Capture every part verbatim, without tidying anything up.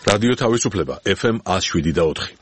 რადიო თავისუფლება ეფ ემ one oh seven და four.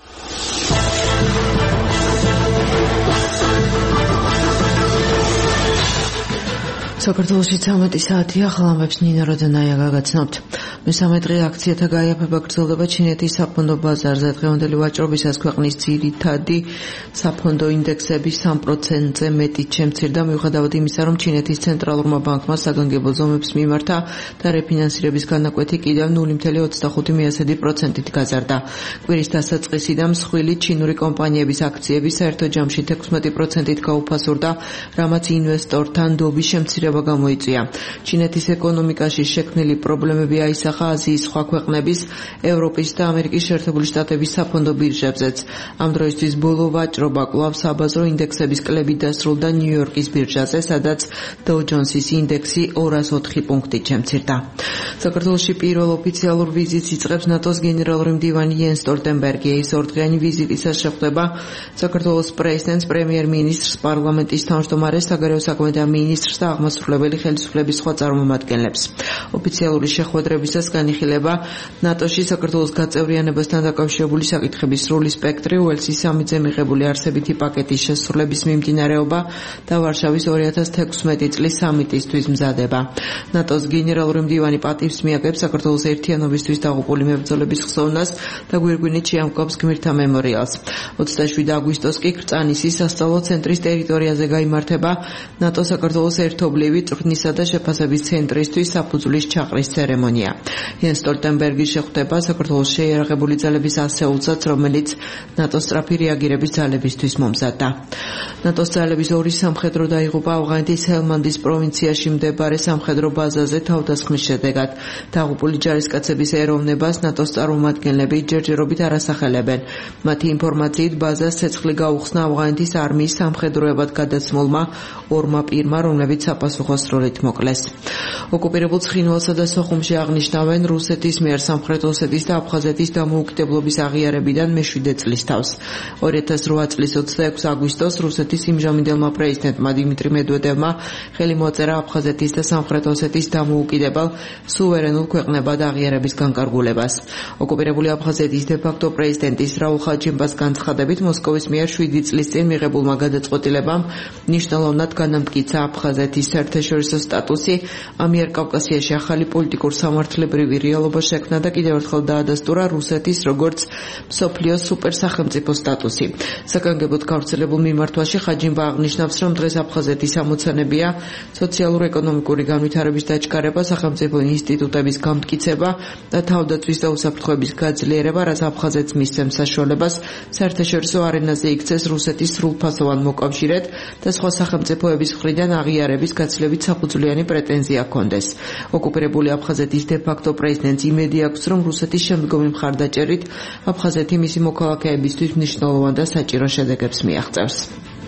საქართველოში ცამეტი საათია, ხალხებს ნინა როდანაია გაგაცნობთ. მესამე დღე აქციათა გაიაფება გრძელდება ჩინეთის საფონდო ბაზარზე. დღევანდელი ვაჭრობისას ქვეყნის ძირითადი საფონდო ინდექსები three პროცენტზე მეტი შემცირდა, მიუხედავად იმისა, რომ ჩინეთის ცენტრალურმა ბანკმა საგანგებო ზომებს მიმართა და რეფინანსირების განაკვეთი კიდევ null point twenty-five პროცენტით გაზარდა. კვირის დასაწყისიდან მსხვილი ჩინური კომპანიების აქციები საერთო ჯამში sixteen პროცენტით გაუფასურდა, რამაც ინვესტორთა ნდობის შემცირება გამოიწვია. ჩინეთის ეკონომიკაში შექმნილი პრობლემები აისახა აზიის სხვა ქვეყნების, ევროპის და ამერიკის შეერთებული შტატების საფონდო ბირჟებზეც. ამ დროისთვის ბოლო ვაჭრობა კვლავ საბაზრო ინდექსების კლებით დასრულდა ნიუ-იორკის ბირჟაზე, სადაც Dow Jones-ის ინდექსი two hundred four პუნქტით შემცირდა. საქართველოში პირველ ოფიციალურ ვიზიტს იწყებს ნატოს გენერალური მდივანი იენს სტოლტენბერგი. ის ორდღიანი ვიზიტისას შეხვდება საქართველოს პრეზიდენტს, პრემიერ-მინისტრს, პარლამენტის თავმჯდომარეს, საგარეო საქმეთა მინისტრს და აღმასრულებელი ხელისუფლების სხვა წარმომადგენლებს. ოფიციალური შეხვედრებისას განიხილება ნატოში საქართველოს გაწევრიანებასთან დაკავშირებული საკითხების სრული სპექტრი, უელსის სამიტზე მიღებული არსებითი პაკეტის შესრულების მიმდინარეობა და ვარშავის two thousand sixteen წლის სამიტისთვის მზადება. ნატოს გენერალური მდივანი პატივს მიაგებს საქართველოს ერთიანობისთვის დაღუპული მებრძოლების ხსოვნას და გვირგვინით შეამკობს გმირთა მემორიალს. twenty-seven აგვისტოს კი კრწანისის სასწავლო ცენტრის ტერიტორიაზე გაიმართება ნატო საქართველოს ერთობლივი წვრთნისა და შეფასების ცენტრისთვის საფუძვლის ჩაყრის ცერემონია. იენს სტოლტენბერგის შეხვდება საქართველოს შეიარაღებული ძალების ასეულსაც, რომელიც ნატოს სწრაფი რეაგირების ძალებისთვის მომზადდა. ნატოს ძალების ორი სამხედრო დაიღუპა ავღანეთის ჰელმანდის პროვინციაში მდებარე სამხედრო ბაზაზე თავდასხმის შედეგად. დაღუპული ჯარისკაცების ეროვნებას ნატოს წარმომადგენლები ჯერჯერობით არ ასახელებენ. მათი ინფორმაციით ბაზას ცეცხლი გაუხსნა ავღანეთის არმიის სამხედროებად გადაცმულმა ორმა პირმა, რომლებიც საპასუხო სროლით მოკლეს. ოკუპირებულ ცხინვალსა და სოხუმში აღნიშნავენ რუსეთის მიერ სამხრეთ ოსეთის და აფხაზეთის დამოუკიდებლობის აღიარებიდან მეშვიდე წლის თავს. two thousand eight წლის twenty-six აგვისტოს რუსეთის იმჟამინდელმა პრეზიდენტმა დიმიტრი მედვედევმა ხელი მოაწერა აფხაზეთის და სამხრეთ ოსეთის დამოუკიდებელ სუვერენულ ქვეყნებად აღიარების განკარგულებას. ოკუპირებული აფხაზეთის დე-ფაქტო პრეზიდენტის რაულ ხაჩინბას განცხადებით, მოსკოვის მიერ seven წლის წინ მიღებულმა გადაწყვეტილებამ მნიშვნელოვნად განამტკიცა აფხაზეთის საერთაშორისო სტატუსი, ამიერკავკასიაში ახალი პოლიტიკურ სამართლებრივი რეალობა შექმნა და კიდევ ერთხელ დაადასტურა რუსეთის როგორც მსოფლიოს სუპერსახელმწიფო სტატუსი. საგანგებოდ გავრცელებულ მიმართვაში ხაჯინბა აღნიშნავს, რომ დღეს აფხაზეთის ამოცანებია სოციალურ-ეკონომიკური განვითარების დაჩქარება, სახელმწიფო ინსტიტუტების გამტკიცება და თავდაცვის და უსაფრთხოების გაძლიერება, რაც აფხაზეთს მისცემს საშუალებას საერთაშორისო არენაზე იქცეს რუსეთის სრულფასოვან მოკავშირედ და სხვა სახელმწიფოების მხრიდან აღიარების გაცილებით საფუძვლიანი პრეტენზია ჰქონდეს. ოკუპირებული აფხაზეთის დე-ფაქტო პრეზიდენტს იმედი აქვს, რომ რუსეთის შემდგომი მხარდაჭერით აფხაზეთი მისი მოქალაქეებისთვის მნიშვნელოვან და საჭირო შედეგებს მიაღწევს.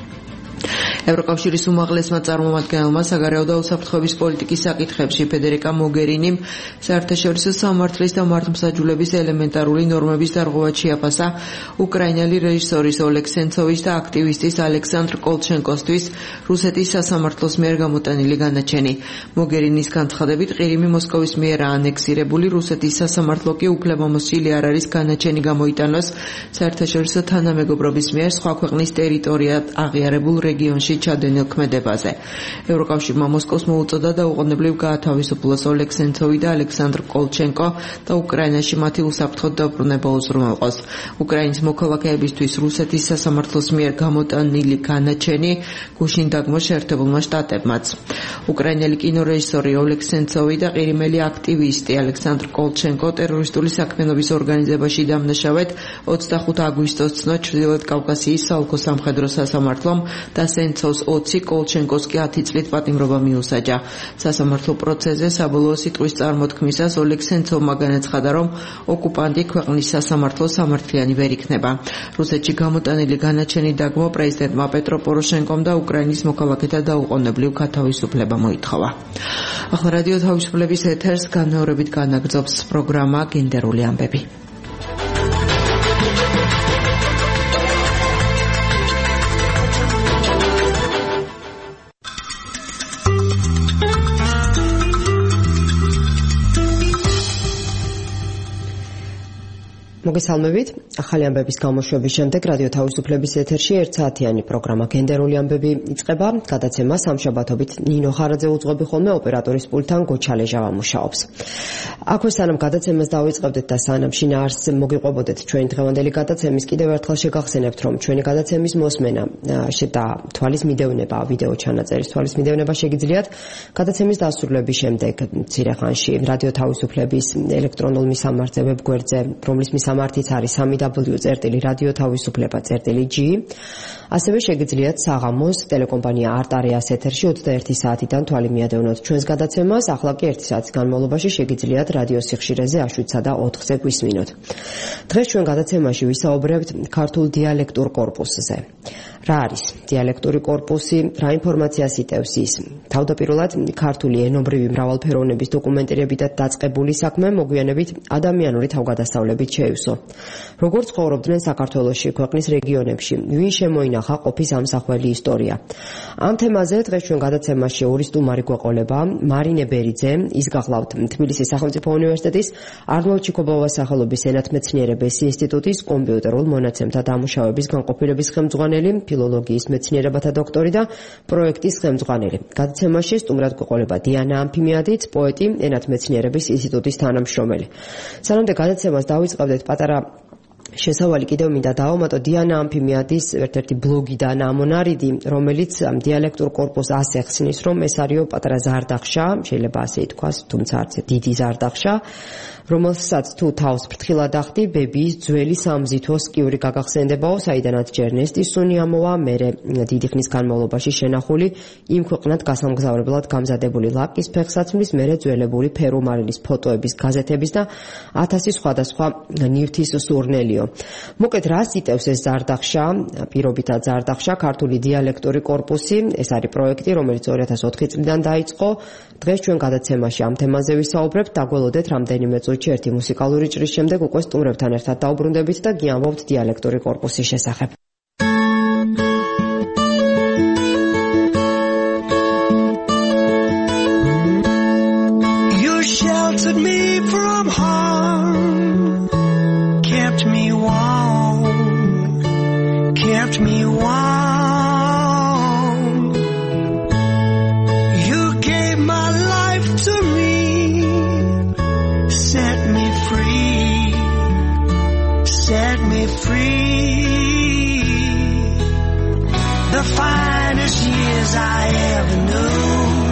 ევროკავშირის უმაღლესმა წარმომადგენელმა საგარეო და უსაფრთხოების პოლიტიკის საკითხებში ფედერიკა მოგერინიმ საერთაშორისო სამართლის და მართლმსაჯულების ელემენტარული ნორმების დარღვევად შეაფასა უკრაინელი რეჟისორის ოლეგ სენცოვის და აქტივისტის ალექსანდრ კოლჩენკოსთვის რუსეთის სასამართლოს მიერ გამოტანილი განაჩენი. მოგერინის განცხადებით, ყირიმი მოსკოვის მიერ ანექსირებული, რუსეთის სასამართლო კი უფლებამოსილი არ არის განაჩენი გამოიტანოს საერთაშორისო თანამეგობრობის მიერ სხვა ქვეყნის ტერიტორიად აღიარებულ რეგიონში ჩადენილ ქმედებაზე. ევროკავშირმა მოსკოვს მოუწოდა დაუყოვნებლივ გაათავისუფლოს ოლეგ სენცოვი და ალექსანდრ კოლჩენკო და უკრაინაში მათი უსაფრთხოდ დაბრუნება უზრუნველყოს. უკრაინის მოქალაქეებისთვის რუსეთის სასამართლოს მიერ გამოტანილი განაჩენი გუშინ დაგმო შეერთებულმა შტატებმაც. უკრაინელი კინორეჟისორი ოლეგ სენცოვი და ყირიმელი აქტივისტი ალექსანდრ კოლჩენკო ტერორისტული საქმიანობის ორგანიზებაში დამნაშავედ twenty-five აგვისტოს ცნო ჩრდილოეთ კავკასიის საოლქო სამხედრო სასამართლომ და სენცოვს twenty, კოლჩენკოს კი ten წლით პატიმრობა მიუსაჯა. სასამართლო პროცესზე საბოლოო სიტყვის წარმოთქმისას ოლეგ სენცოვმა განაცხადა, რომ ოკუპანტი ქვეყნის სასამართლოს სამართლიანი ვერ იქნება. რუსეთში გამოტანილი განაჩენი დაგმო პრეზიდენტმა პეტრო პოროშენკომ და უკრაინის მოქალაქეთა დაუყოვნებლივ გათავისუფლება მოითხოვა. ახლა რადიო თავისუფლების ეთერს განმეორებით განაგრძობს პროგრამა გენდერული ამბები. მოგესალმებით. ახალი ამბების გამოშვების შემდეგ რადიო თავისუფლების ეთერში ერთსაათიანი პროგრამა გენდერული ამბები იწყება. გადაცემა სამშაბათობით ნინო ხარაძე უძღვები ხოლმე, ოპერატორის პულტთან გოჩალეჟავა მუშაობს. აქვე სანამ გადაცემას დავიწყებდეთ და სანამ შინაარსს მოგიყვებოდეთ ჩვენი დღევანდელი გადაცემის, კიდევ ერთხელ შეგახსენებთ, რომ ჩვენი გადაცემის მოსმენა და თვალის მიდევნება, ვიდეო ჩანაწერის თვალის მიდევნება შეგიძლიათ გადაცემის დასრულების შემდეგ მცირე ხანში რადიო თავისუფლების ელექტრონულ მისამართზე ვებგვერდზე, რომლის მისამართიც არის სამი დაბლიუ წერტილი რადიო თავისუფლება წერტილი ჯი. ასევე შეგიძლიათ საღამოს ტელეკომპანია არტ-არეას ეთერში ოცდაერთი საათიდან თვალი მიადევნოთ ჩვენს გადაცემას, ახლა კი ერთი საათის განმავლობაში შეგიძლიათ რადიო სიხშირეზე აშვიდსა და ოთხზე გვისმინოთ. დღეს ჩვენ გადაცემაში ვისაუბრებთ ქართულ დიალექტურ კორპუსზე. რა არის დიალექტური კორპუსი, რა ინფორმაციას იტევს ის? თავდაპირველად ქართული ენობრივი მრავალფეროვნების დოკუმენტირებით და დაწყებული საქმე მოგვიანებით ადამიანური თავგადასავლებით შეივსო. როგორც ცხოვრობდნენ საქართველოში, ქვეყნის რეგიონებში, ვინ შემოინახა ყოფის ამსახველი ისტორია. ამ თემაზე დღეს ჩვენ გადაცემაში ორი სტუმარი გვეყოლება. მარინე ბერიძე, ის გახლავთ თბილისის სახელმწიფო უნივერსიტეტის არნოლდ ჩიქობოვას სახელობის ენათმეცნიერების ინსტიტუტის კომპიუტერულ მონაცემთა დამუშავების განყოფილების ხელმძღვანელი, ფილოლოგიის მეცნიერებათა დოქტორი და პროექტის ხელმძღვანელი. გადაცემაში სტუმრად გვეყოლება დიანა ამფიმიადიც, პოეტი, ენათმეცნიერების ინსტიტუტის თანამშრომელი. სანამდე გადაცემას დავიწყებდეთ, პატარა შესავალი კიდევ მინდა დავამატო დიანა ამფიმიადის ერთ-ერთი ბლოგიდან ამონარიდი, რომელიც დიალექტურ კორპუსს ასე ხსნის, რომ ეს არისო პატარა ზარდახშა, შეიძლება ასე ითქვას, თუმცა არც დიდი ზარდახშა, რომელსაც თუ თავს ფრთხილად ახდი, ბებიის ძველი სამზითო სკიური გაგახსენდებაო, საიდანაც ჯერ ნესტის სუნი ამოვა, მერე დიდი ხნის განმავლობაში შენახული იმ ქვეყნად გასამგზავრებლად გამზადებული ლაკის ფეხსაცმლის, მერე ძველებული ფერუმარილის ფოტოების, გაზეთების და ათასი სხვადასხვა ნივთის სურნელიო. მოკლედ, რას იტევს ეს ზარდახშა, პირობითად ზარდახშა, ქართული დიალექტური კორპუსი, ეს არის პროექტი, რომელიც ორი ათას ოთხი წლიდან დაიწყო. დღეს ჩვენ გადაცემაში ამ თემაზე ვისაუბრებთ, დაგველოდეთ რამდენიმე წუთში ერთი მუსიკალური ჭრის შემდეგ უკვე სტუმრებთან ერთად დაუბრუნდებით და გიამბობთ დიალექტური კორპუსის შესახებ. You sheltered me from harm, kept me warm, kept me warm. You gave my life to me, set me free, set me free. The finest years I ever knew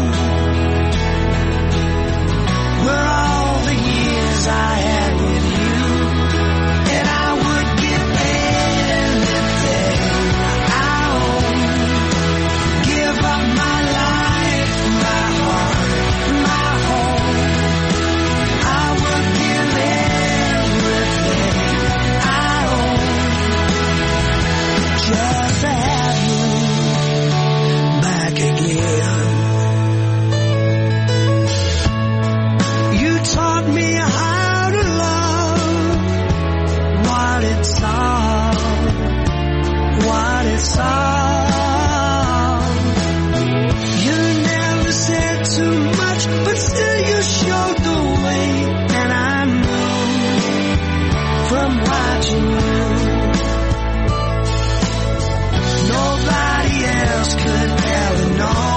were all the years I had with you, and I would give anything I own, give up my life, my heart, my home. I would give everything I own just to have you back again. You taught me how to love, what it's all, what it's all. You never said too much, but still you showed the way, and I knew from watching you, nobody else could ever know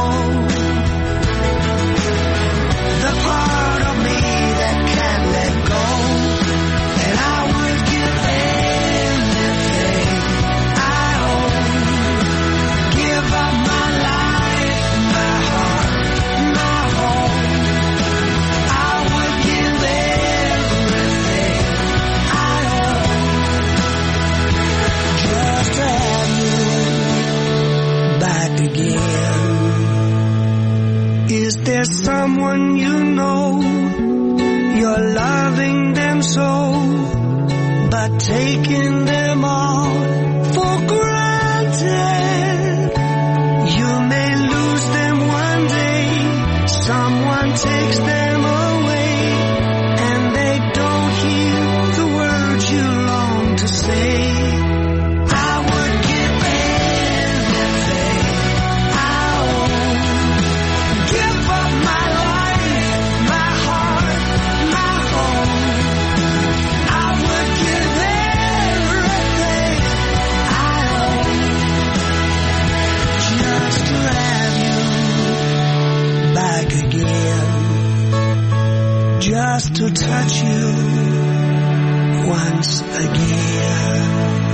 the part of me that can't let go, and I would give anything I own, give up my life, my heart, my home. I would give everything I own just to have you back again. Is there someone you know, you're loving them so, but taking them all for granted? You may lose them one day, someone takes them away, and they don't hear the words you long to say. I would give anything I own, give up my life, my heart, my home. I would give just to touch you once again.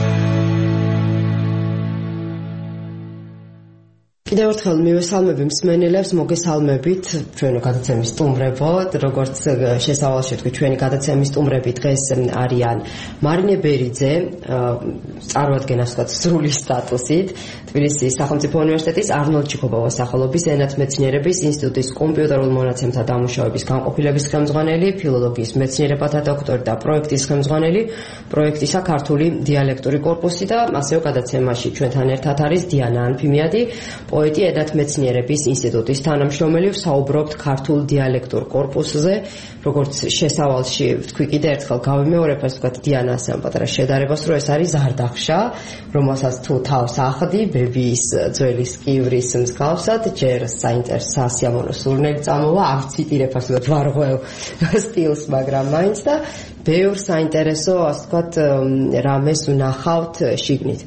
კიდევ ერთხელ მივესალმები მსმენელებს, მოგესალმებით ჩვენი გადაცემის სტუმრებო, როგორც შესავალში თქვი, ჩვენი გადაცემის სტუმრები დღეს არიან მარინე ბერიძე, წარმოადგენს ვთქვათ სრული სტატუსით, თბილისის სახელმწიფო უნივერსიტეტის არნოლდ ჩიქობავას სახელობის ენათმეცნიერების ინსტიტუტის კომპიუტერულ მონაცემთა დამუშავების განყოფილების ხელმძღვანელი, ფილოლოგიის მეცნიერებათა დოქტორი და პროექტის ხელმძღვანელი, პროექტისა ქართული დიალექტური კორპუსი და ასევე გადაცემაში ჩვენთან ერთად არის დიანა ანფიმიადი, პოეტი, ენათმეცნიერების ინსტიტუტის თანამშრომელი, ვსაუბრობთ ქართულ დიალექტურ კორპუსზე, როგორც შესავალში თქვი კიდევ ერთხელ გავიმეორებ, ასე ვთქვათ, დიანას ამ პატარა შედარებას, რომ ეს არის ზარდახშა, რომელსაც თუ თავს ახდი, ბებიის ძველი სკივრის მსგავსად, ჯერ საინტერესო სასიამოვნო სურნელი წამოვა, არ ციტირებ ასე ვთქვათ ვარღვევ სტილს, მაგრამ მაინც და ბევრ საინტერესო, ასე ვთქვათ, რამეს ვნახავთ შიგნით.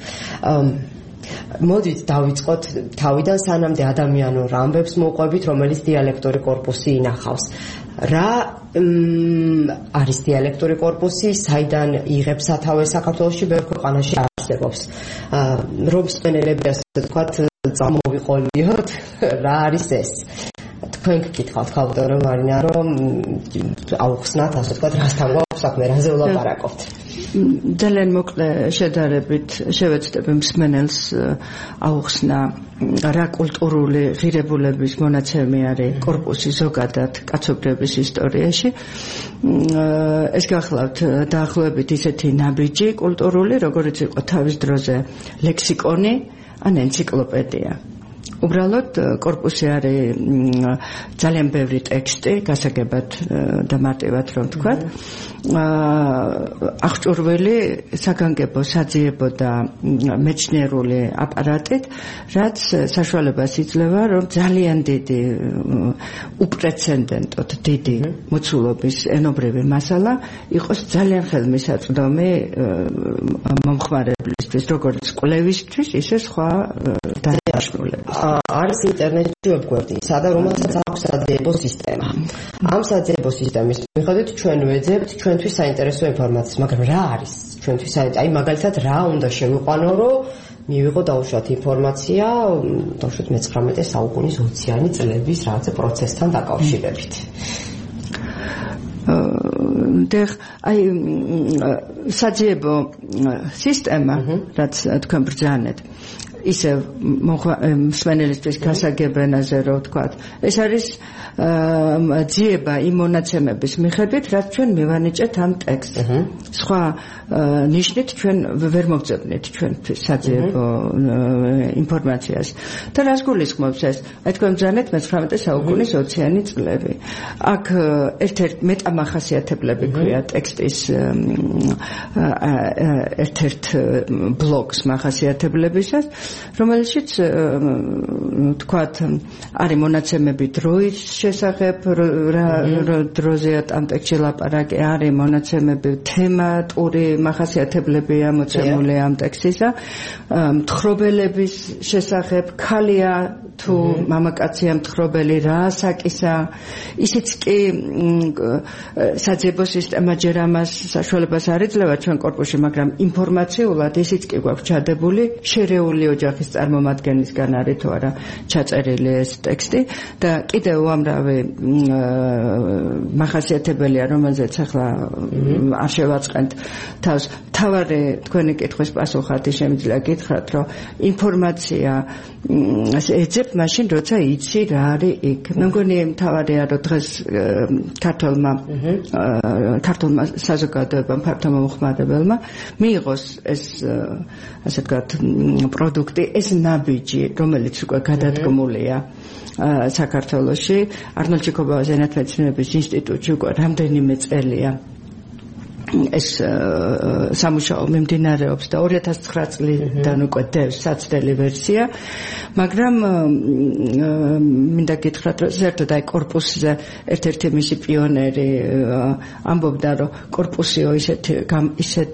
მოდით დავიწყოთ თავიდან, სანამდე ადამიანურ ამბებს მოვყვებით, რომელიც დიალექტური კორპუსი ინახავს. რა არის დიალექტური კორპუსი, საიდან იღებს სათავეს საქართველოში, ბევრ ქვეყანაში არსებობს. რომ მსმენელები ასე ვთქვათ წამოვიყოლიოთ, რა არის ეს? თქვენ გკითხავთ ქალბატონო მარინა, რომ აუხსნათ, ასე ვთქვათ, რასთან გვაქვს საქმე, რაზე ვლაპარაკობთ. ძალიან მოკლე შედარებით შევეცდები მსმენელს აუხსნა რა კულტურული ღირებულების მონაცემი არის კორპუსი ზოგადად კაცობრიობის ისტორიაში. ეს გახლავთ დაახლოებით ისეთი ნაბიჯი კულტურული, როგორც იყო თავის დროზე ლექსიკონი ან ენციკლოპედია. უბრალოდ კორპუსი არის ძალიან ბევრი ტექსტი, გასაგებად და მარტივად რომ ვთქვათ, აღჭურვილი საგანგებო, საძიებო და მეცნიერული აპარატით, რაც საშუალებას იძლევა, რომ ძალიან დიდი, უპრეცედენტოდ დიდი მოცულობის ენობრივი მასალა იყოს ძალიან ხელმისაწვდომი მომხმარებლისთვის, როგორც კვლევისთვის, ისე სხვა დანაშაულებისთვის. არის ინტერნეტში ვებგვერდი, სადა რომელსაც აქვს საძიებო სისტემა. ამ საძიებო სისტემის მიხედვით ჩვენ ვეძებთ ჩვენთვის საინტერესო ინფორმაციას, მაგრამ რა არის ჩვენთვის საინტერესო? აი მაგალითად რა უნდა შევიყვანო, რომ მივიღო დაუშვათ ინფორმაცია, დაუშვათ მეცხრამეტე საუკუნის ოციანი წლების რაღაცა პროცესთან დაკავშირებით. დეხ აი საძიებო სისტემა, რაც თქვენ ბრძანეთ, ისე მსმენელისთვის გასაგებ ენაზე რო ვთქვათ, ეს არის ძიება იმ მონაცემების მიხედვით, რაც ჩვენ მივანიჭეთ ამ ტექსტს. სხვა ნიშნით ჩვენ ვერ მოგწებნით ჩვენთვის საძიებო ინფორმაციას. და რას გულისხმობს ეს? აი თქვენ ბრძანეთ მეცხრამეტე საუკუნის ოციანი წლები. აქ ერთ-ერთ მეტამახასიათებლები ქვია ტექსტის ერთ-ერთ ბლოკს მახასიათებლებისას, რომელშიც თქვათ არის მონაცემები დროის შესახებ, რა დროზეა ამ ტექსტში ლაპარაკი, არის მონაცემები თემატური მახასიათებლებია მოცემული ამ ტექსტისა, მთხრობელების შესახებ, ქალია თუ მამაკაცია მთხრობელი, რა ასაკისა, ისიც კი საძიებო სისტემა ჯერ ამას საშუალებას არ იძლევა ჩვენ კორპუსში, მაგრამ ინფორმაციულად ისიც კი გვაქვს ჩადებული, შერეული ოჯახის წარმომადგენლისგან არის თუ არა ჩაწერილი ეს ტექსტი და კიდევ უამრავი მახასიათებელია, რომელზეც ახლა არ შევაწყენთ თავს. მთავარი თქვენი კითხვის პასუხად შემიძლია გითხრათ, რომ ინფორმაცია ეძებ მაშინ, როცა იცი რა არის იქ. მე მგონი მთავარია, რომ დღეს ქართულმა ქართულმა საზოგადოებამ, ფართო მომხმარებელმა მიიღოს ეს ასე ვთქვათ პროდუქტი, ეს ნაბიჯი, რომელიც უკვე გადადგმულია საქართველოში, არნოლდ ჩიქობავას ენათმეცნიერების ინსტიტუტში უკვე რამდენიმე წელია ეს სამუშაო მიმდინარეობს და ორი ათას ცხრა წლიდან უკვე დევს საცდელი ვერსია, მაგრამ მინდა გითხრათ, რომ ზერთოდ აი კორპუსზე ერთ-ერთი მისი პიონერი ამბობდა, რომ კორპუსიო ისეთ ისეთ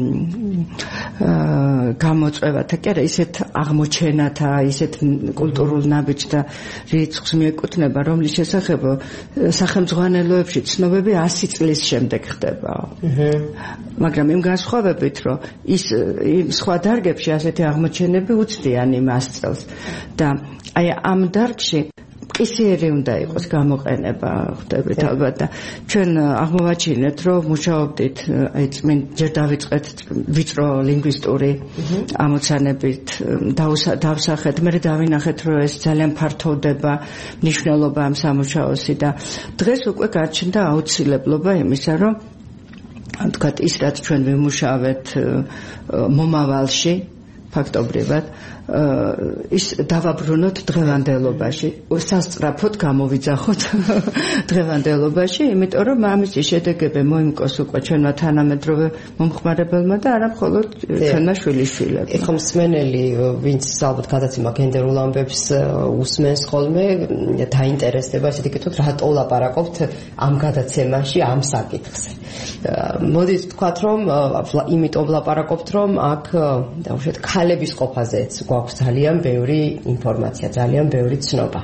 გამოწვევათა, კი არა, ისეთ აღმოჩენათა, ისეთ კულტურულ ნაბიჯთა რიცხვს მიეკუთვნება, რომლის შესახებ სახელმძღვანელოებში ცნობები ასი წლის შემდეგ ხდება. მაგრამ იმ განსხვავებით, რომ ის იმ სხვა დარგებში ასეთი აღმოჩენები უცდიან იმას წელს და აი ამ დარგში კისიერი უნდა იყოს გამოყენება, ხვდებით ალბათ და ჩვენ აღმოვაჩინეთ, რომ მუშაობდით აი წინ ჯერ დავიწყეთ ვიწრო ლინგვისტური ამოცანებით დავსახეთ, მე დავინახეთ, რომ ეს ძალიან ფართოვდება მნიშვნელობა ამ სამუშაოსი და დღეს უკვე გაჩნდა აუცილებლობა იმისა, რომ თქვათ ის რაც ჩვენ ვიმუშავეთ მომავალში ფაქტობრივად ის დავაბრუნოთ დღევანდელობაში, სასწრაფოდ გამოვიძახოთ დღევანდელობაში, იმიტომ რომ ამისი შედეგები მოიმკოს უკვე ჩვენმა თანამედროვე მომხმარებელმა და არა მხოლოდ ჩვენმა შვილიშვილებმა. ეხლა მსმენელი, ვინც ალბათ გადაცემა გენდერულ ამბებს უსმენს ხოლმე, დაინტერესდება, ისეთი კითხოთ, რატო ვლაპარაკობთ ამ გადაცემაში ამ საკითხზე. მოდით ვთქვათ, რომ იმიტომ ვლაპარაკობთ, რომ აქ დაუშვათ ქალების ყოფაზეც გვაქვს ძალიან ბევრი ინფორმაცია, ძალიან ბევრი ცნობა.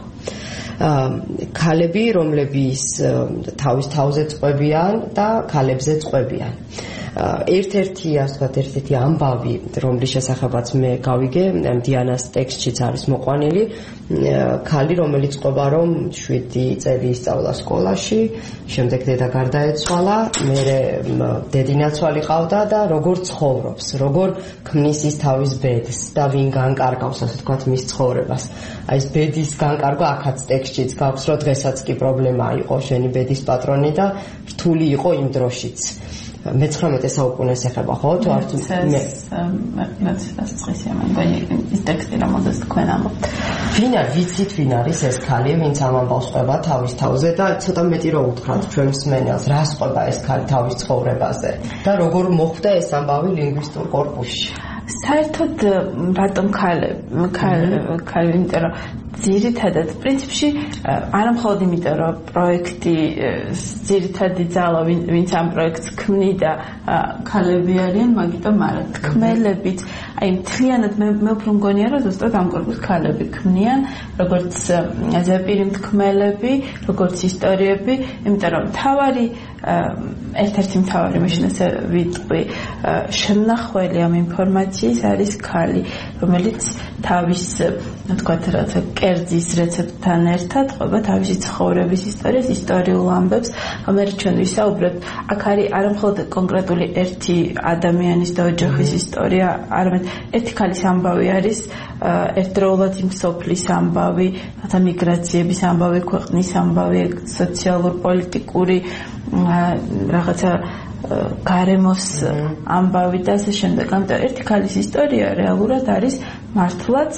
ქალები, რომლებიც თავის თავზე წყვებიან და ქალებზე წყვებიან. ერთ-ერთი, ასე ვთქვათ, ერთ-ერთი ამბავი, რომლის შესახებაც მე გავიგე, დიანას ტექსტშიც არის მოყვანილი, ქალი, რომელიც ყვება, რომ შვიდი წელი ისწავლა სკოლაში, შემდეგ დედა გარდაეცვალა, მერე დედინაცვალი ყავდა და როგორ ცხოვრობს, როგორ ქმნის ის თავის ბედს და ვინ განკარგავს, ასე ვთქვათ, მის ცხოვრებას. აი ეს ბედის განკარგვა აქაც ტექსტშიც გაქვს, რომ დღესაც კი პრობლემა იყო შენი ბედის პატრონი და რთული იყო იმ დროშიც. მეცხრამეტე საუკუნეს ეხება, ხო? თუ არ მე მეცხრამეტე წელია მგონი ის ტექსტი რომელზეც თქვენ ამბობთ. ვინ არის, ვიცით ვინ არის ეს ქალი, ვინც ამ ამბავს ყვება თავის თავზე და ცოტა მეტი რო უთხრათ ჩვენ მსმენელს, რას ყვება ეს ქალი თავის ცხოვრებაზე და როგორ მოხვდა ეს ამბავი ლინგვისტურ კორპუსში. საერთოდ რატომ ქალები, ქალი, იმიტომ რომ ძირითადად პრინციპში არა მხოლოდ იმიტომ რომ პროექტი ძირითადი ძალა ვინც ამ პროექტს ქმნიდა ქალები არიან, მაგიტომ არა, თქმელებიც, აი მთლიანად მე მე უფრო მგონია რომ ზუსტად ამ კორპუსს ქალები ქმნიან, როგორც ზეპირი თქმელები, როგორც ისტორიები, იმიტომ რომ თავარი ერთ-ერთი მთავარი მაშინ ესე ვიტყვი შემნახველი ამ ინფორმაციის არის ქალი, რომელიც თავის თქვათ რაცა კერძის რეცეპტთან ერთად ყვება თავისი ცხოვრების ისტორიას, ისტორიულ ამბებს, ამერ ჩვენ ვისაუბრებთ. აქ არის არა მხოლოდ კონკრეტული ერთი ადამიანის და ოჯახის ისტორია, არამედ ერთი ქალის ამბავი არის ერთდროულად იმ სოფლის ამბავი, რათა მიგრაციების ამბავი, ქვეყნის ამბავი, სოციალურ-პოლიტიკური რაღაცა გარემოს ამბავი და ასე შემდეგ. ამიტომ ერთი ქალის ისტორია რეალურად არის მართლაც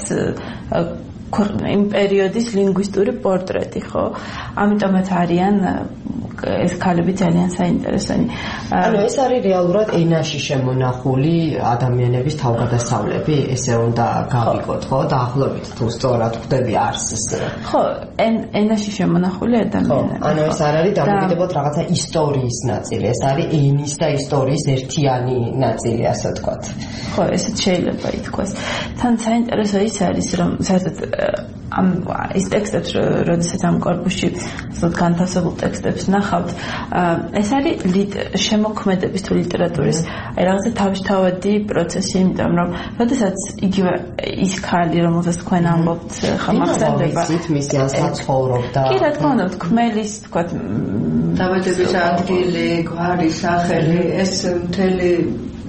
იმ პერიოდის ლინგვისტური პორტრეტი, ხო? ამიტომაც არიან ეს ქალები ძალიან საინტერესონი. ანუ ეს არის რეალურად ენაში შემონახული ადამიანების თავგადასავლები, ესე უნდა გავიგოთ, ხო? დაახლოებით თუ სწორად ხვდები არსს. ხო, ენაში შემონახული ადამიანები. ხო, ანუ ეს არ არის დამოკიდებულად რაღაცა ისტორიის ნაწილი, ეს არის ენის და ისტორიის ერთიანი ნაწილი, ასე ვთქვათ. ხო, ესეც შეიძლება ითქვას. თან საინტერესო ის არის, რომ საერთოდ ამ ის ტექსტებს, როდესაც ამ კორპუსში ზოგადად განთავსებულ ტექსტებს ნახავთ, ეს არის შემოქმედების თუ ლიტერატურის აი რაღაცა თავისთავადი პროცესი, იმიტომ რომ როდესაც იგივე ის ქალი, რომელსაც თქვენ ამბობთ, ხა მახსენდება მისი ასაცხოვრობდა. კი, რა თქმა უნდა, თქმელის, თქვათ, დაბადების ადგილი, გვარი, სახელი, ეს მთელი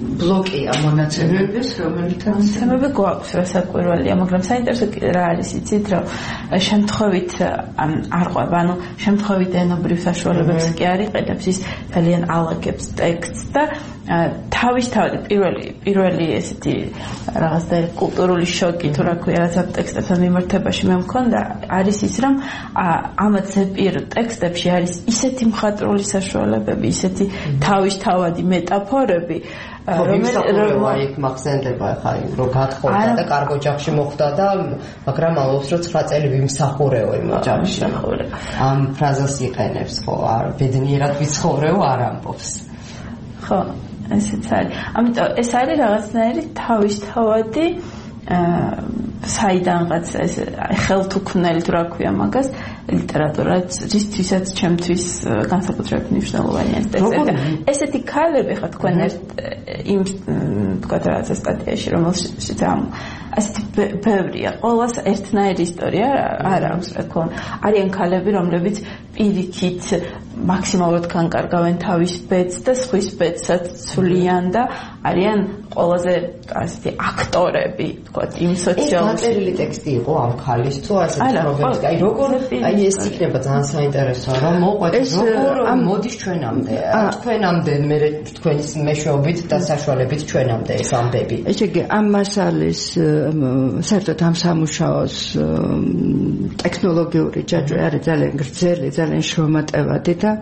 ბლოკია მონაცემების, რომელთაც თემები გვაქვს რასაკვირველია, მაგრამ საინტერესო რა არის იცით, რომ შემთხვევით არ ყვება, ანუ შემთხვევით ენობრივ საშუალებებს კი არ იყენებს, ის ძალიან ალაგებს ტექსტს და თავისთავად პირველი პირველი ესეთი რაღაც და კულტურული შოკი თუ რა ქვია, რაც ამ ტექსტებთან მიმართებაში მე მქონდა, არის ის, რომ ამ ზეპირ ტექსტებში არის ისეთი მხატვრული საშუალებები, ისეთი თავისთავადი მეტაფორები, რომელიც მახსენდება ხა იმ რომ გათხოვდა და კარგ ოჯახში მოხვდა და მაგრამ ამბობს რომ ცხრა წელი ვიმსახურეო იმ ოჯახში. ამ ფრაზას იყენებს ხო, არ ბედნიერად ვიცხოვრეო არ ამბობს. ხო, ესეც არის. ამიტომ ეს არის რაღაცნაირი თავისთავადი საიდანღაც ეს ხელთუქმნელი თუ რა ქვია მაგას ლიტერატურა რისთვისაც ჩემთვის განსაკუთრებით მნიშვნელოვანია ესეთი ქალები ხა თქვენ ერთ იმ თქვა რაღაც სტატიაში რომელშიც ამ ასეთი ბევრია ყოველას ერთნაირი ისტორია არ აქვს რა თქმა უნდა არიან ქალები რომლებიც პირიქით მაქსიმალურად განკარგავენ თავის ბედს და სხვის ბედსაც ცვლიან და არიან ყველაზე ასეთი აქტორები თქვა იმ სოციალურ გაწერილი ტექსტი იყო ამ ქალის თუ ასეთი პრობლემა აი როგორ აი ეს იქნება ძალიან საინტერესოა რომ მოყვეთ როგორ მოდის ჩვენამდე თქვენამდე მე თქვენის მეშვეობით და საშუალებით ჩვენამდე ეს ამბები ესე იგი ამ მასალის საერთოდ ამ სამუშაოს ტექნოლოგიური ჯაჭვი არის ძალიან გრძელი ძალიან შრომატევადი და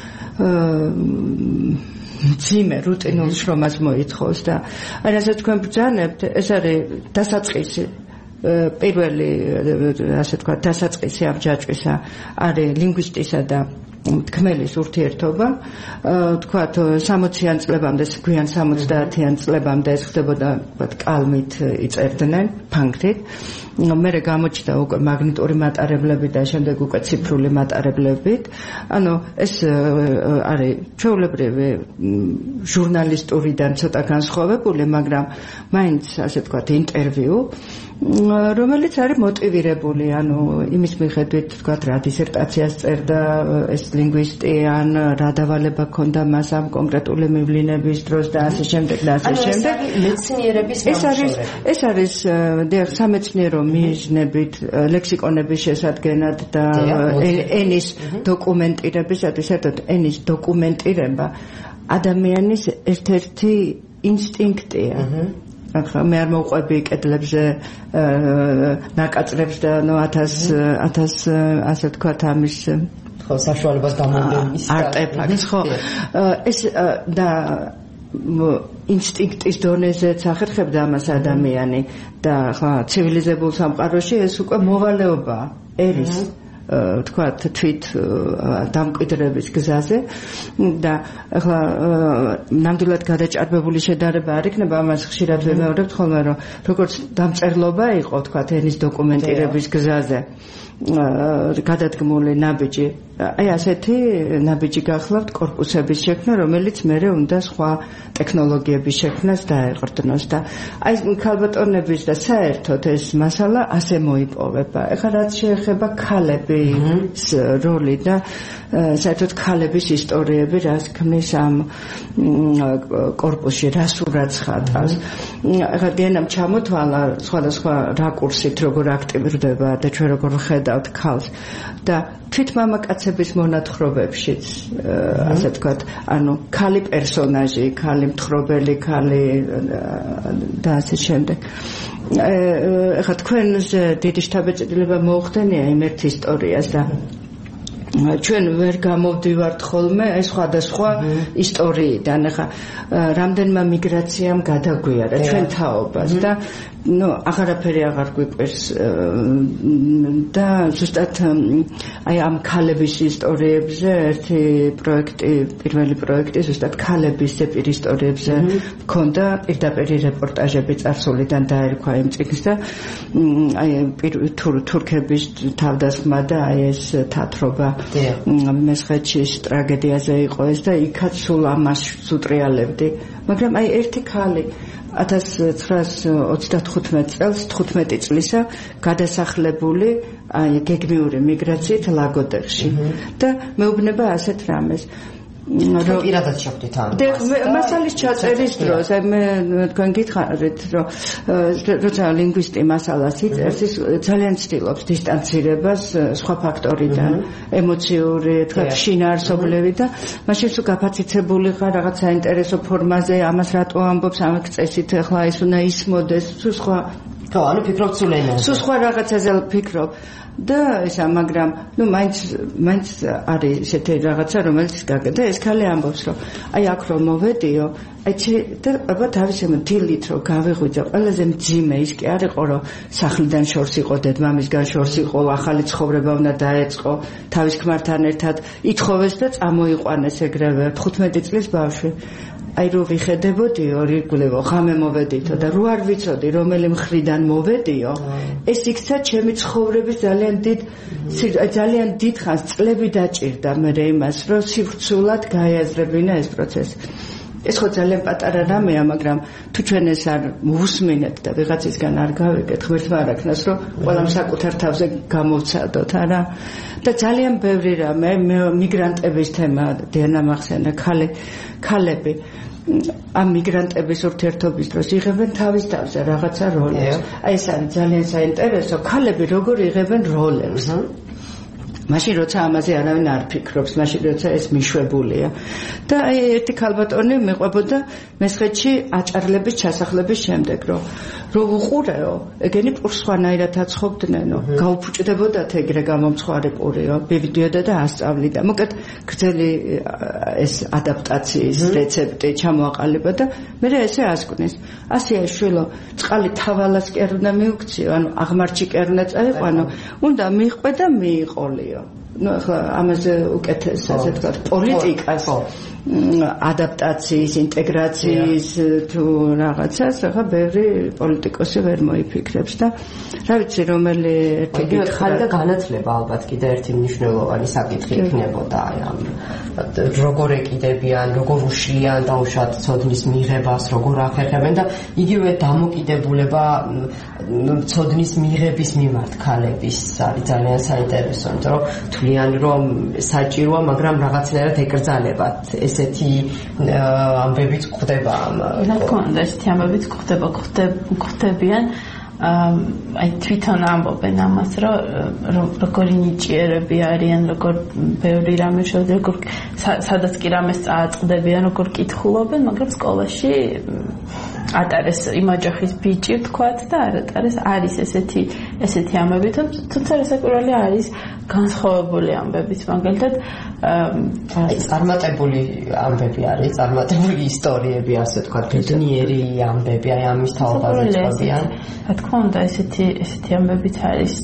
ძიმე რუტინულ შრომას მოითხოვს და აი რასაც თქვენ ბრძანებთ ეს არის დასაწყისი პირველი ასე თქვა დასაწყისი ამ ჯაჭვისა არის ლინგვისტისა და თქმელის ურთიერთობა თქვათ სამოციან წლებამდე გვიან სამოცდაათიან წლებამდე ეს ხდებოდა თქვათ კალმით იწერდნენ ფანქრით მერე გამოჩნდა უკვე მაგნიტური მატარებლები და შემდეგ უკვე ციფრული მატარებლებით ანუ ეს არის ჩვეულებრივი ჟურნალისტურიდან ცოტა განსხვავებული მაგრამ მაინც ასე თქვათ ინტერვიუ რომელიც არის მოტივირებული ანუ იმის მიხედვით თქვათ რა დისერტაციას წერდა ეს ლინგვისტი ან რა დავალება ჰქონდა მას ამ კონკრეტული მივლინების დროს და ასე შემდეგ და ასე შემდეგ მეცნიერების ეს არის ეს არის სამეცნიერო მიზნებით ლექსიკონების შესადგენად და ენის დოკუმენტირებისათვის საერთოდ ენის დოკუმენტირება ადამიანის ერთ-ერთი ინსტინქტია ახლა მე არ მოვყვები კედლებზე ნაკაწრებს და ნუ ათას ათას ასე თქვათ ამის ხო საშუალებას გამოვლენის არტეფაქტს ხო ეს და ინსტინქტის დონეზეც ახერხებდა ამას ადამიანი და ხა ცივილიზებულ სამყაროში ეს უკვე მოვალეობაა ერის თქვათ თვით დამკვიდრების გზაზე და ახლა ნამდვილად გადაჭარბებული შედარება არ იქნება ამას ხშირად ვიმეორებთ ხოლმე რომ როგორც დამწერლობა იყო თქვათ ენის დოკუმენტირების გზაზე გადადგმული ნაბიჯი აი ასეთი ნაბიჯი გახლავთ კორპუსების შექმნა რომელიც მერე უნდა სხვა ტექნოლოგიების შექმნას დაეყრდნოს და აი ქალბატონების და საერთოდ ეს მასალა ასე მოიპოვება ეხლა რაც შეეხება ქალების როლი და საერთოდ ქალების ისტორიები რას ქმნის ამ კორპუსში რას ურაცხატავს ეხლა დიანამ ჩამოთვალა სხვადასხვა რაკურსით როგორ აქტივირდება და ჩვენ როგორ ვხედავთ ქალს და თვით მამაკაცების მონათხრობებშიც ასე ვთქვათ ანუ ქალი პერსონაჟი ქალი მთხრობელი ქალი და ასე შემდეგ ეხლა თქვენზე დიდი შთაბეჭდილება მოუხდენია იმ ერთ ისტორიას და ჩვენ ვერ გამოვდივართ ხოლმე ეს სხვადასხვა ისტორიიდან ახლა რამდენმა მიგრაციამ გადაგვიარა ჩვენ თაობას და ну აღარაფერი აღარ გვიყვეს და ზუსტად აი ამ ქალების ისტორიებზე ერთი პროექტი პირველი პროექტი ზუსტად ქალების ზეპირ ისტორიებზე მქონდა პირდაპირ რეპორტაჟები წარსულიდან დაერქვა იმ წიგნს და აი თურქების თავდასხმა და აი ეს თათრობა მესხეთშის ტრაგედიაზე იყო ეს და იქაც სულ ამას უტრიალებდი მაგრამ აი ერთი ქალი ათას ცხრაას ოცდათხუთმეტ წელს თხუთმეტი წლისა გადასახლებული აი გეგმიური მიგრაციით ლაგოდეხში და მეუბნება ასეთ რამეს რომ პირადად შეხვდით ამ მასალის ჩაწერის დროს აი მე თქვენ გითხარით რომ როცა ლინგვისტი მასალას იწერს ის ძალიან ცდილობს დისტანცირებას სხვა ფაქტორიდან ემოციური თქვა შინაარსობლები და მაშინ თუ გაფაციცებულიყარ რაღაც საინტერესო ფორმაზე ამას რატო ამბობს ამ წესით ახლა ის უნდა ისმოდეს თუ სხვა ხო ანუ ფიქრობ სულ ენაზე თუ სხვა რაღაცაზე ფიქრობ და ისა მაგრამ ნუ მაინც მაინც არის ესეთი რაღაცა რომელიც გაგდა ეს ქალი ამბობს რომ აი აქ რომ მოვედიო აი და აბა თავის ამ დილით რომ გავიღვიძე ყველაზე მძიმე ის კი არ იყო რომ სახლიდან შორს იყო დედმამისგან შორს იყო ახალი ცხოვრება უნდა დაეწყო თავის ქმართან ერთად ითხოვეს და წამოიყვანეს ეგრევე თხუთმეტი წლის ბავშვი აი რო ვიხედებოდიო რეგულეო ღამე მოვედითო და რო არ ვიცოდი რომელი მხრიდან მოვედიო ეს იქცა ჩემი ცხოვრების ძალიან დიდ ძალიან დიდ ხანს წლები დაჭირდა მე იმას რომ სივრცულად გაიაზრებინა ეს პროცესი ეს ხო ძალიან პატარა რამეა მაგრამ თუ ჩვენ ეს არ მოვუსმინეთ და ვიღაცისგან არ გავიგეთ ღმერთმა არ აქნას რომ ყველამ საკუთარ თავზე გამოვცადოთ არა და ძალიან ბევრი რამე მიგრანტების თემა დიანა მახსენა ქალი ქალები ამ მიგრანტების ურთიერთობის დროს იღებენ თავის თავზე რაღაცა როლებს აი ეს არის ძალიან საინტერესო ქალები როგორ იღებენ როლებს მაშინ როცა ამაზე არავინ არ ფიქრობს მაშინ როცა ეს მიშვებულია და აი ერთი ქალბატონი მეყვებოდა მესხეთში აჭარლების ჩასახლების შემდეგ რომ რო უყურეო ეგენი პურს სხვანაირად აცხობდნენო გაუფუჭდებოდათ ეგრე გამომცხარი პურიო მივიდიოდა და ასწავლიდა მოკეთ გრძელი ეს ადაპტაციის რეცეპტი ჩამოაყალიბა და მე ესე ასკვნეს ასეა შვილო წყალი თავალას კი არ უნდა მიუქციო ანუ აღმარჩი კი არ უნდა წაიყვანო უნდა მიიყვე და მიიყოლიო ну ახლა ამაზე უკეთეს ასე ვთქვათ პოლიტიკას ადაპტაციის ინტეგრაციის თუ რაღაცას ახლა ბევრი პოლიტიკოსი ვერ მოიფიქრებს და რა ვიცი რომელი ერთი გითხარი და განათლება ალბათ კიდე ერთი მნიშვნელოვანი საკითხი იქნებოდა აი ამ როგორ ეკიდებიან როგორ უშლიან დაუშვათ ცოდნის მიღებას როგორ ახერხებენ და იგივე დამოკიდებულება ცოდნის მიღების მიმართ ქალების არის ძალიან საინტერესო იმიტომ რომ თვლიან რომ საჭიროა მაგრამ რაღაცნაირად ეკრძალებათ ესეთი ამბებიც გვხდება რა თქმა უნდა ესეთი ამბებიც გვხდება გვხდებიან აი თვითონ ამბობენ ამას რომ როგორი ნიჭიერები არიან როგორ ბევრი რამე შეუძლია როგორ სადაც კი რამეს წააწყდებიან როგორ კითხულობენ მაგრამ სკოლაში ატარეს იმაჯახის ბიჭი ვთქვათ და არ ატარეს არის ესეთი ესეთი ამბები თუმცა რასაკვირველი არის განსხვავებული ამბებიც მაგალითად აი წარმატებული ამბები არის წარმატებული ისტორიები ასე ვთქვათ ბედნიერი ამბები აი ამის თაობაზე წვდიან რა თქმა უნდა ესეთი ესეთი ამბებიც არის